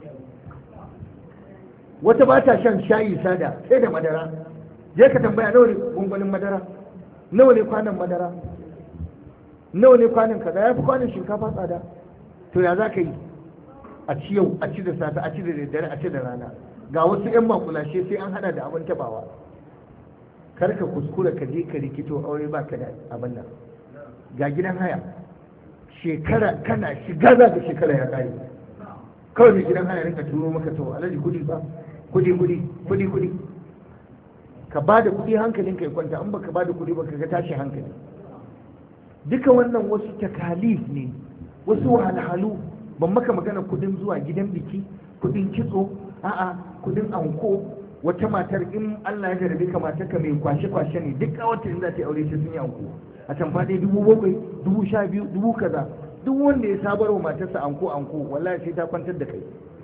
wata ba ta shan shayi sada sai da madara. je ka tambaya nawa ne gungunin madara, nawa ne kwanan madara, nawa ne kwanan kaza, ya fi kwanan shinkafa tsada. to ya za ka yi? a ci yau, a ci da safe, a ci da daddare, a ci da rana. ga wasu 'yan makulashe sai an hada da abin tabawa. karka kuskura ka je ka rikito aure ba ka da abin nan. ga gidan haya, shekara kana shiga za ka shekara ya kare. kawai mai gidan haya rinka turo maka to alaji kudi ba kudi ka ba da kudi hankalin ka ya kwanta, an baka ba da kudi ba ka ga tashi hankali. Duka wannan wasu takalif ne, wasu wahalhalu. Ban maka magana kudin zuwa gidan biki, kudin kitso, a'a kudin anko. Wata matar in Allah ya jarabe ka matar ka mai kwashe ne, duk wata in za ta yi aure sai sun yi anko a can faɗi 7,000, 12,000, 1000 kaza. Duk wanda ya sabar wa matarsa anko wallahi sai ta kwantar da kai.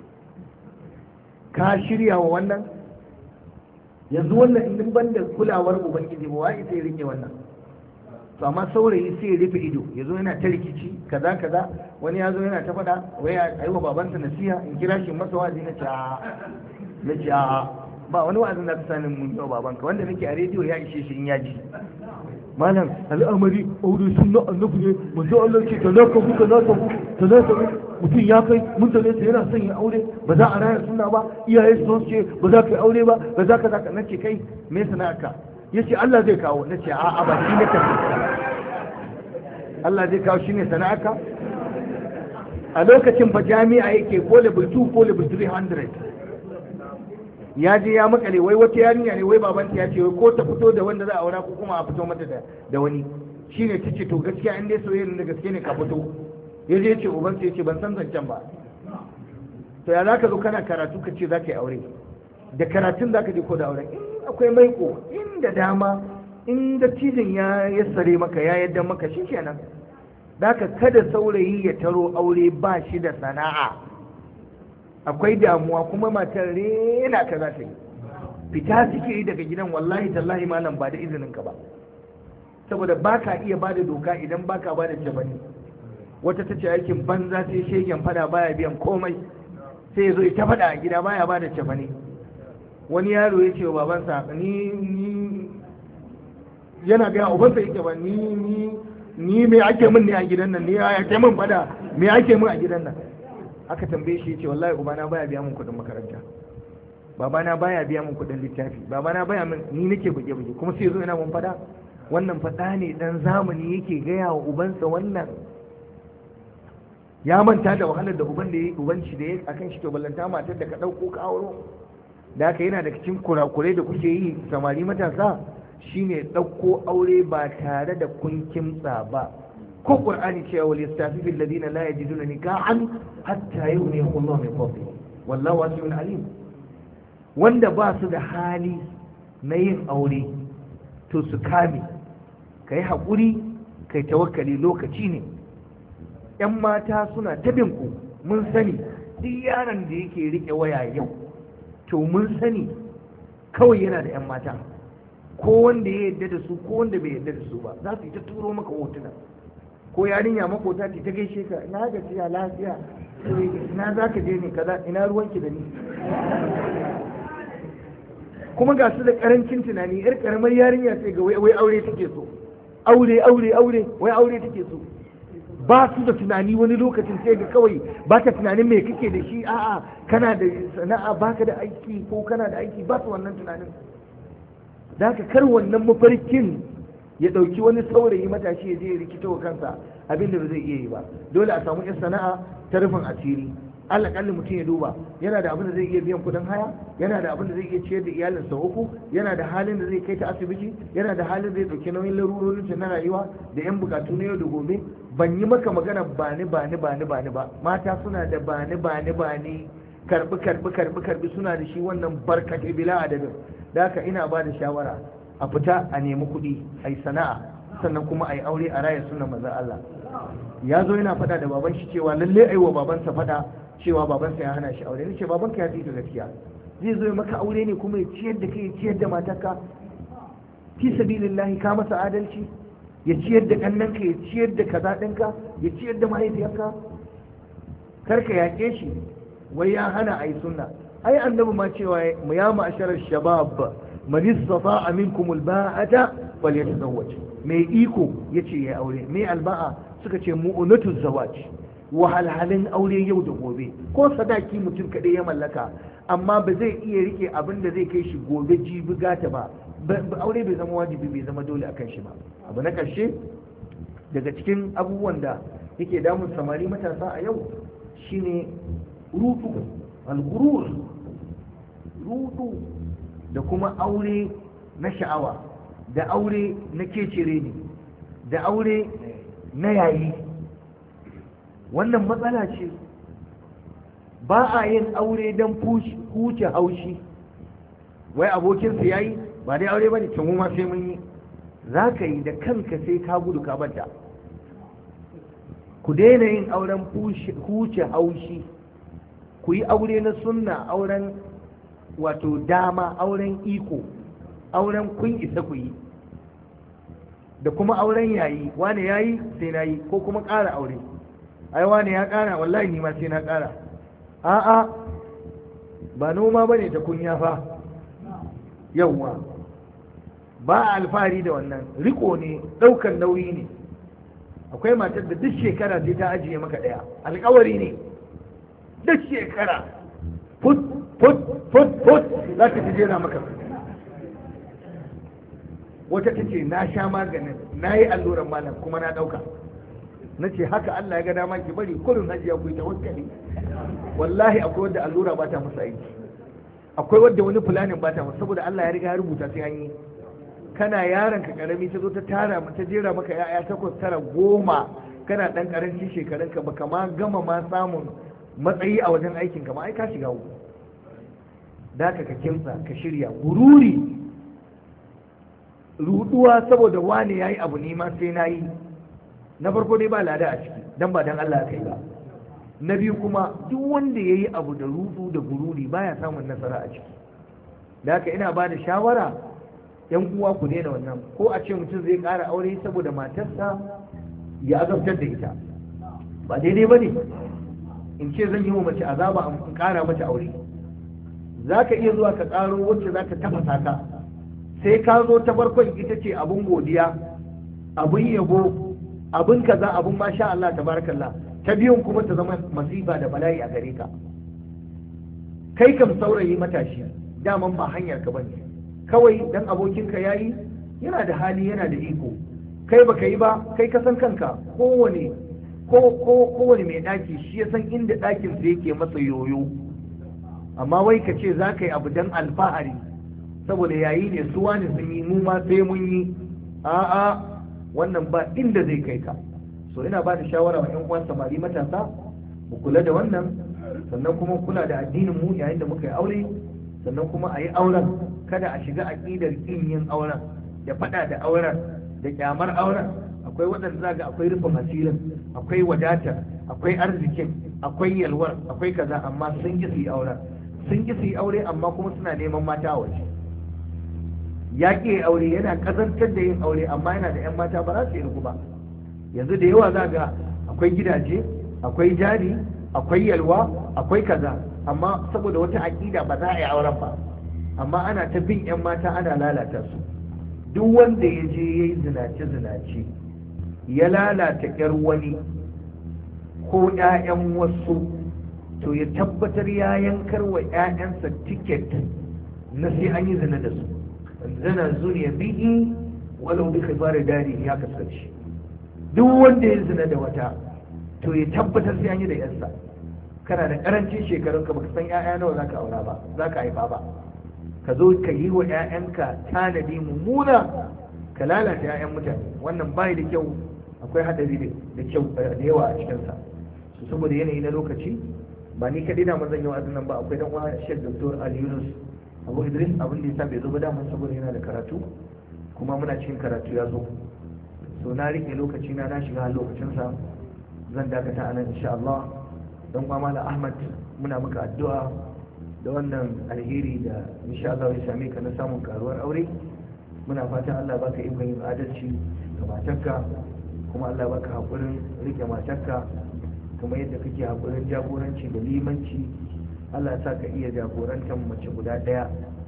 Ka shirya wa wannan? Yanzu wannan in ban da kulawar ubangiji ba wai sai rike wannan. To amma saurayi sai ya rufe ido, yazo yana ta rikici kaza, wani yazo yana ta faɗa wai ayi wa babansa nasiha, in kira shi masa wazi na ce a ba wani wa'azin da ka sani mun yi wa babanka, wanda nake a rediyo ya ishe shi in ya ji. Malam al'amari aure sunna annabi ne, manzo Allah ce talaka mutum ya kai mutane sai yana son ya aure, ba za a raya sunna ba, iyaye su ce ba za ka yi aure ba za ka nace kai me sana'arka? Yace Allah zai kawo. Nace a'a ba shi ne ka, Allah zai kawo shine sana'arka? A lokacin fa jami'a yake ko level 2 ko level 300. Ya je ya makale wai wata yarinya ne, wai babanta ya ce wai ko ta fito da wanda za a aura ko kuma a fito mata da wani. Shine tace to gaskiya in dai soyayya da gaske ne ka fito. Ya je ce uban sai ya ce ban san zancen ba. To ya zaka zo kana karatu ka ce zaka yi aure? Da karatun zaka je ko da aure? In akwai maiko, inda dama, in da cijin ya yassare maka ya yadda maka shikenan. Daka kada saurayi ya taro aure ba shi da sana'a. Akwai damuwa kuma matar rena ka za ta yi. Fita suke yi daga gidan wallahi tallahi malam ba da izinin ka ba, saboda baka iya ba da doka idan baka ba da jabani. Wata ta ce aikin banza sai shegen fada baya biyan komai, sai ya zo ya ta fada a gida baya ba da jabani. Wani yaro ya ce wa babansa ni yana gaya ubansa yake ba ni me ake min ne a gidan nan, ni ya ke min fada me ake min a gidan nan. Aka tambaye shi yace wallahi ubana baya biya min kudin makaranta, babana baya biya min kudin littafi, babana baya min, ni nake buge kuma sai yazo ina mun fada. Wannan fada ne dan zamani yake gaya wa ubansa wannan. Ya manta da wahalar da ubanci da yake akan shi. To ballanta matar da ka dauko ka auro. Da haka yana da cikin kurakurai da kuke yi samari matasa, shine dauko aure ba tare da kun kimtsa ba. ko qur'ani cewa wal yastafifu alladhina la yajiduna nikahan hatta yughniyahum Allah min fadlihi wallahu wasi'un alim. Wanda ba su da hali na yin aure to su kame, kai haƙuri kai tawakkali, lokaci ne. Yan mata suna tabin ku, mun sani duk yaron da yake rike waya yau to mun sani kawai yana da yan mata, ko wanda ya yarda da su ko wanda bai yarda da su ba, za su yi ta turo maka hotuna. Ko yarinya makota ce ta gaishe ka, ina gajiya lafiya, ina za ka je ne kaza, ina ruwanki da ni. Kuma ga su da karancin tunani, yar karamar yarinya sai ga wai aure take so, aure wai aure take so. Ba su da tunani, wani lokacin sai ga kawai ba ka tunanin me kake da shi, a'a kana da sana'a, baka da aiki ko kana da aiki, ba su wannan tunanin. Da ka kar wannan mafarkin ya ɗauki wani saurayi matashi ya je ya rikita wa kansa abinda ba zai iya yi ba. Dole a samu 'yan sana'a ta rufin asiri. Alaƙalli mutum ya duba, yana da abin da zai iya biyan kuɗin haya, yana da abin da zai iya ciyar da iyalinsa uku, yana da halin da zai kai ta asibiti, yana da halin da zai ɗauki nauyin larurorin na rayuwa da 'yan bukatu na yau da gobe. Ban yi maka magana bani ba. Mata suna da bani karbi suna da shi wannan barkatai bila adadin. Da haka ina ba da shawara a fita a nemi kuɗi, a yi sana'a, sannan kuma a yi aure a raya sunan manzon Allah. Ya zo yana faɗa da baban shi cewa lalle ai wa babansa faɗa cewa babansa ya hana shi aure. Ni ce babanka ya fi ka gaskiya, zai zo maka aure ne kuma ya ciyar da kai, ya ciyar da matarka fi sabilillahi, ka masa adalci, ya ciyar da ƙannanka, ya ciyar da kaza ɗinka, ya ciyar da mahaifiyarka. Karka yaƙe shi wai ya hana a yi sunna. Ai annabi ma cewa mu ya ma'asharar shabab man istata'a minkum alba'ata falyatazawwaj. Mai iko yace ya aure, mai alba'a suka ce mu'unatu zawaj, wahalhalin aure yau da gobe. Ko sadaki mutum kadai ya mallaka amma ba zai iya rike abin da zai kai shi gobe jibi gata ba, aure bai zama wajibi, bai zama dole akan shi ba. Abu na karshe daga cikin abubuwan da yake damun samari matasa a yau shine rudu al-ghurur, rudu da kuma aure na sha'awa, da aure na kecere ne, da aure na yayi. Wannan matsala ce. Ba a yin aure don huce haushi, wai abokinsa ya yi ba dai aure ba ne, mu ma sai mun yi. Za ka yi da kanka sai ka gudu ka bata. Ku daina yin auren huce haushi, ku yi aure na sunna, auren wato dama, auren iko, auren kun isa ku yi, da kuma auren yayi, wane yayi sai na yi, ko kuma ƙara aure, ai wane ya ƙara wallahi ni ma sai na ƙara. A'a, ba noma bane ta kunya fa. Yawwa, ba alfahari da wannan, riko ne, ɗaukar nauyi ne. Akwai matar da duk shekara sai ta ajiye maka ɗaya, alƙawari ne, duk shekara fut za ta fi jera maka. Wata ta ce na sha maganin, na yi alluran malam kuma na ɗauka. Na ce haka Allah ya ga dama ki bari kullum hajiya ku yi tawakkali. Wallahi akwai wadda allura ba ta musu aiki, akwai wadda wani fulanin ba ta musu, saboda Allah ya riga ya rubuta sai an yi. Kana yaron ka karami ta zo ta jera maka ya'ya 8 9 10, kana dan karancin shekarunka baka ma gama ma samun matsayi a wajen aikin ka ma ai ka shiga uku. Da ka kimtsa ka shirya. Gururi, ruduwa saboda wani yayi abu ni ma sai nayi. Na farko dai ba lada a ciki dan ba dan Allah kai ba. Na biyu kuma duk wanda yayi abu da rudu da gururi baya samun nasara a ciki. Da haka ina ba da shawara, yan uwa ku daina wannan. Ko a ce mutum zai ƙara aure saboda matarsa ya azabtar da ita, ba daidai ba ne. In ce zan yi wa mace azaba in ƙara mata aure, za ka iya zuwa ka ƙaro wacce za ka tafasa ka, sai ka zo ta farkon ita ce abun godiya, abun yabo, abun kaza, abun masha Allah tabarakallah, ta biyun kuma ta zama masifa da bala'i a gare ka. Kai kam saurayi matashi, daman ba hanyar ka bane. Kawai dan abokinka yayi, yana da hali, yana da iko, kai baka yi ba, kai ka san kanka. Kowane mai daki shi ya san inda dakin sa yake masa yoyo. Amma wai ka ce za ka yi abu dan alfahari saboda yayi ne su wani sun yi, mu ma sai mun yi. A'a, wannan ba inda zai kai ka. So ina ba da shawara wa ƴan uwan samari matasa, mu kula da wannan, sannan kuma kula da addinin mu yayin da muka yi aure, sannan kuma a yi auren. Kada a shiga aƙidar ƙin yin auren, da faɗa da auren, da ƙyamar auren. Akwai waɗanda za ga akwai rufin asirin, akwai wadatar, akwai arzikin, akwai yalwar, akwai kaza, amma sun ƙi su yi auren. Sun ƙi su yi aure amma kuma suna neman mata a waje. Ya ƙi aure, yana ƙazantar da yin aure, amma yana da 'yan mata ba za su yi ruku ba. Yanzu da yawa za ga akwai gidaje, akwai jari, akwai yalwa, akwai kaza, amma saboda wata aƙida ba za a yi auren ba. Amma ana ta bin 'yan mata ana lalata su. Duk wanda ya je ya yi zinace-zinace, ya lalata 'yar wani ko 'ya'yan wasu, to ya tabbatar ya yankar wa 'ya'yansa tiket na sai an yi zina da su. Zina zuniya bihi walau bi khibari dari, ya kasance. Duk wanda ya zina da wata, to ya tabbatar sai an yi da 'yarsa. Kana da karancin shekarunka baka san 'ya'ya nawa zaka aura ba, zaka haifa ba. Ka zo ka yi wa 'ya'yanka tanadi mummuna, ka lalata 'ya'yan mutane. Wannan bai da kyau, akwai hadari da kyau da yawa a cikinsa. Saboda yanayi na lokaci, ba ni kaɗai da mazan yau azunan ba, akwai dan uwa Sheikh Dr. Ali Yunus Abu Idris, abin da yasa bai zo ba daman saboda yana da karatu, kuma muna cikin karatu ya zo. So na rike lokaci na shiga lokacinsa, zan dakata a nan insha Allah. Dan uwa Malam Ahmad, muna maka addu'a da wannan alheri da insha Allah ya same ka na samun karuwar aure. Muna fatan Allah baka ikon yin adalci ga matarka, kuma Allah baka haƙurin rike matarka kuma yadda kake haƙurin jagoranci da limanci. Allah ya sa ka iya jagorantar mace guda ɗaya,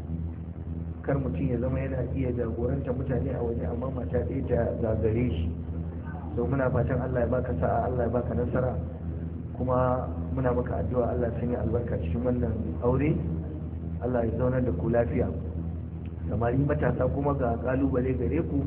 kar mutum ya zama yana iya jagorantar mutane a waje amma mata ɗaya ta zagare shi. So muna fatan Allah ya baka sa'a, Allah ya baka nasara, kuma muna maka addu'a Allah ya sanya albarka cikin wannan aure, Allah ya zaunar da ku lafiya. Samari matasa kuma ga kalubale gare ku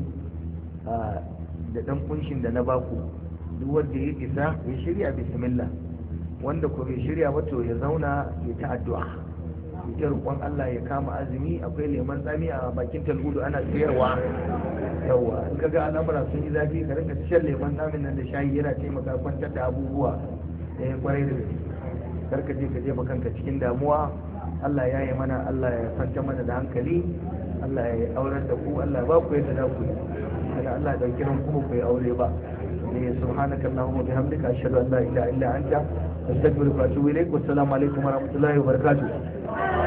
da dan kunshin da na baku, duk wanda ya isa ya shirya bismillah, wanda ko bai shirya ba to ya zauna ya ta addu'a, ya roƙon Allah ya kama azumi. Akwai lemon tsami a bakin talhudu ana sayarwa. Yawa in kaga al'amura sun yi zafi ka rinka shan lemon tsamin nan da shayi, yana taimaka kwantar da abubuwa kwarai da gaske. Karka je ka jefa kanka cikin damuwa. Allah ya yi mana, Allah ya kwanta mana da hankali, Allah ya aurar da ku, Allah ba ku yadda za ku yi, kada Allah ya dauki ran kuma ku yi aure ba. Subhanaka Allahumma bihamdika ashhadu an la ilaha illa anta astaghfiruka wa atubu ilaik. Wassalamu alaikum wa rahmatullahi wa barakatuh.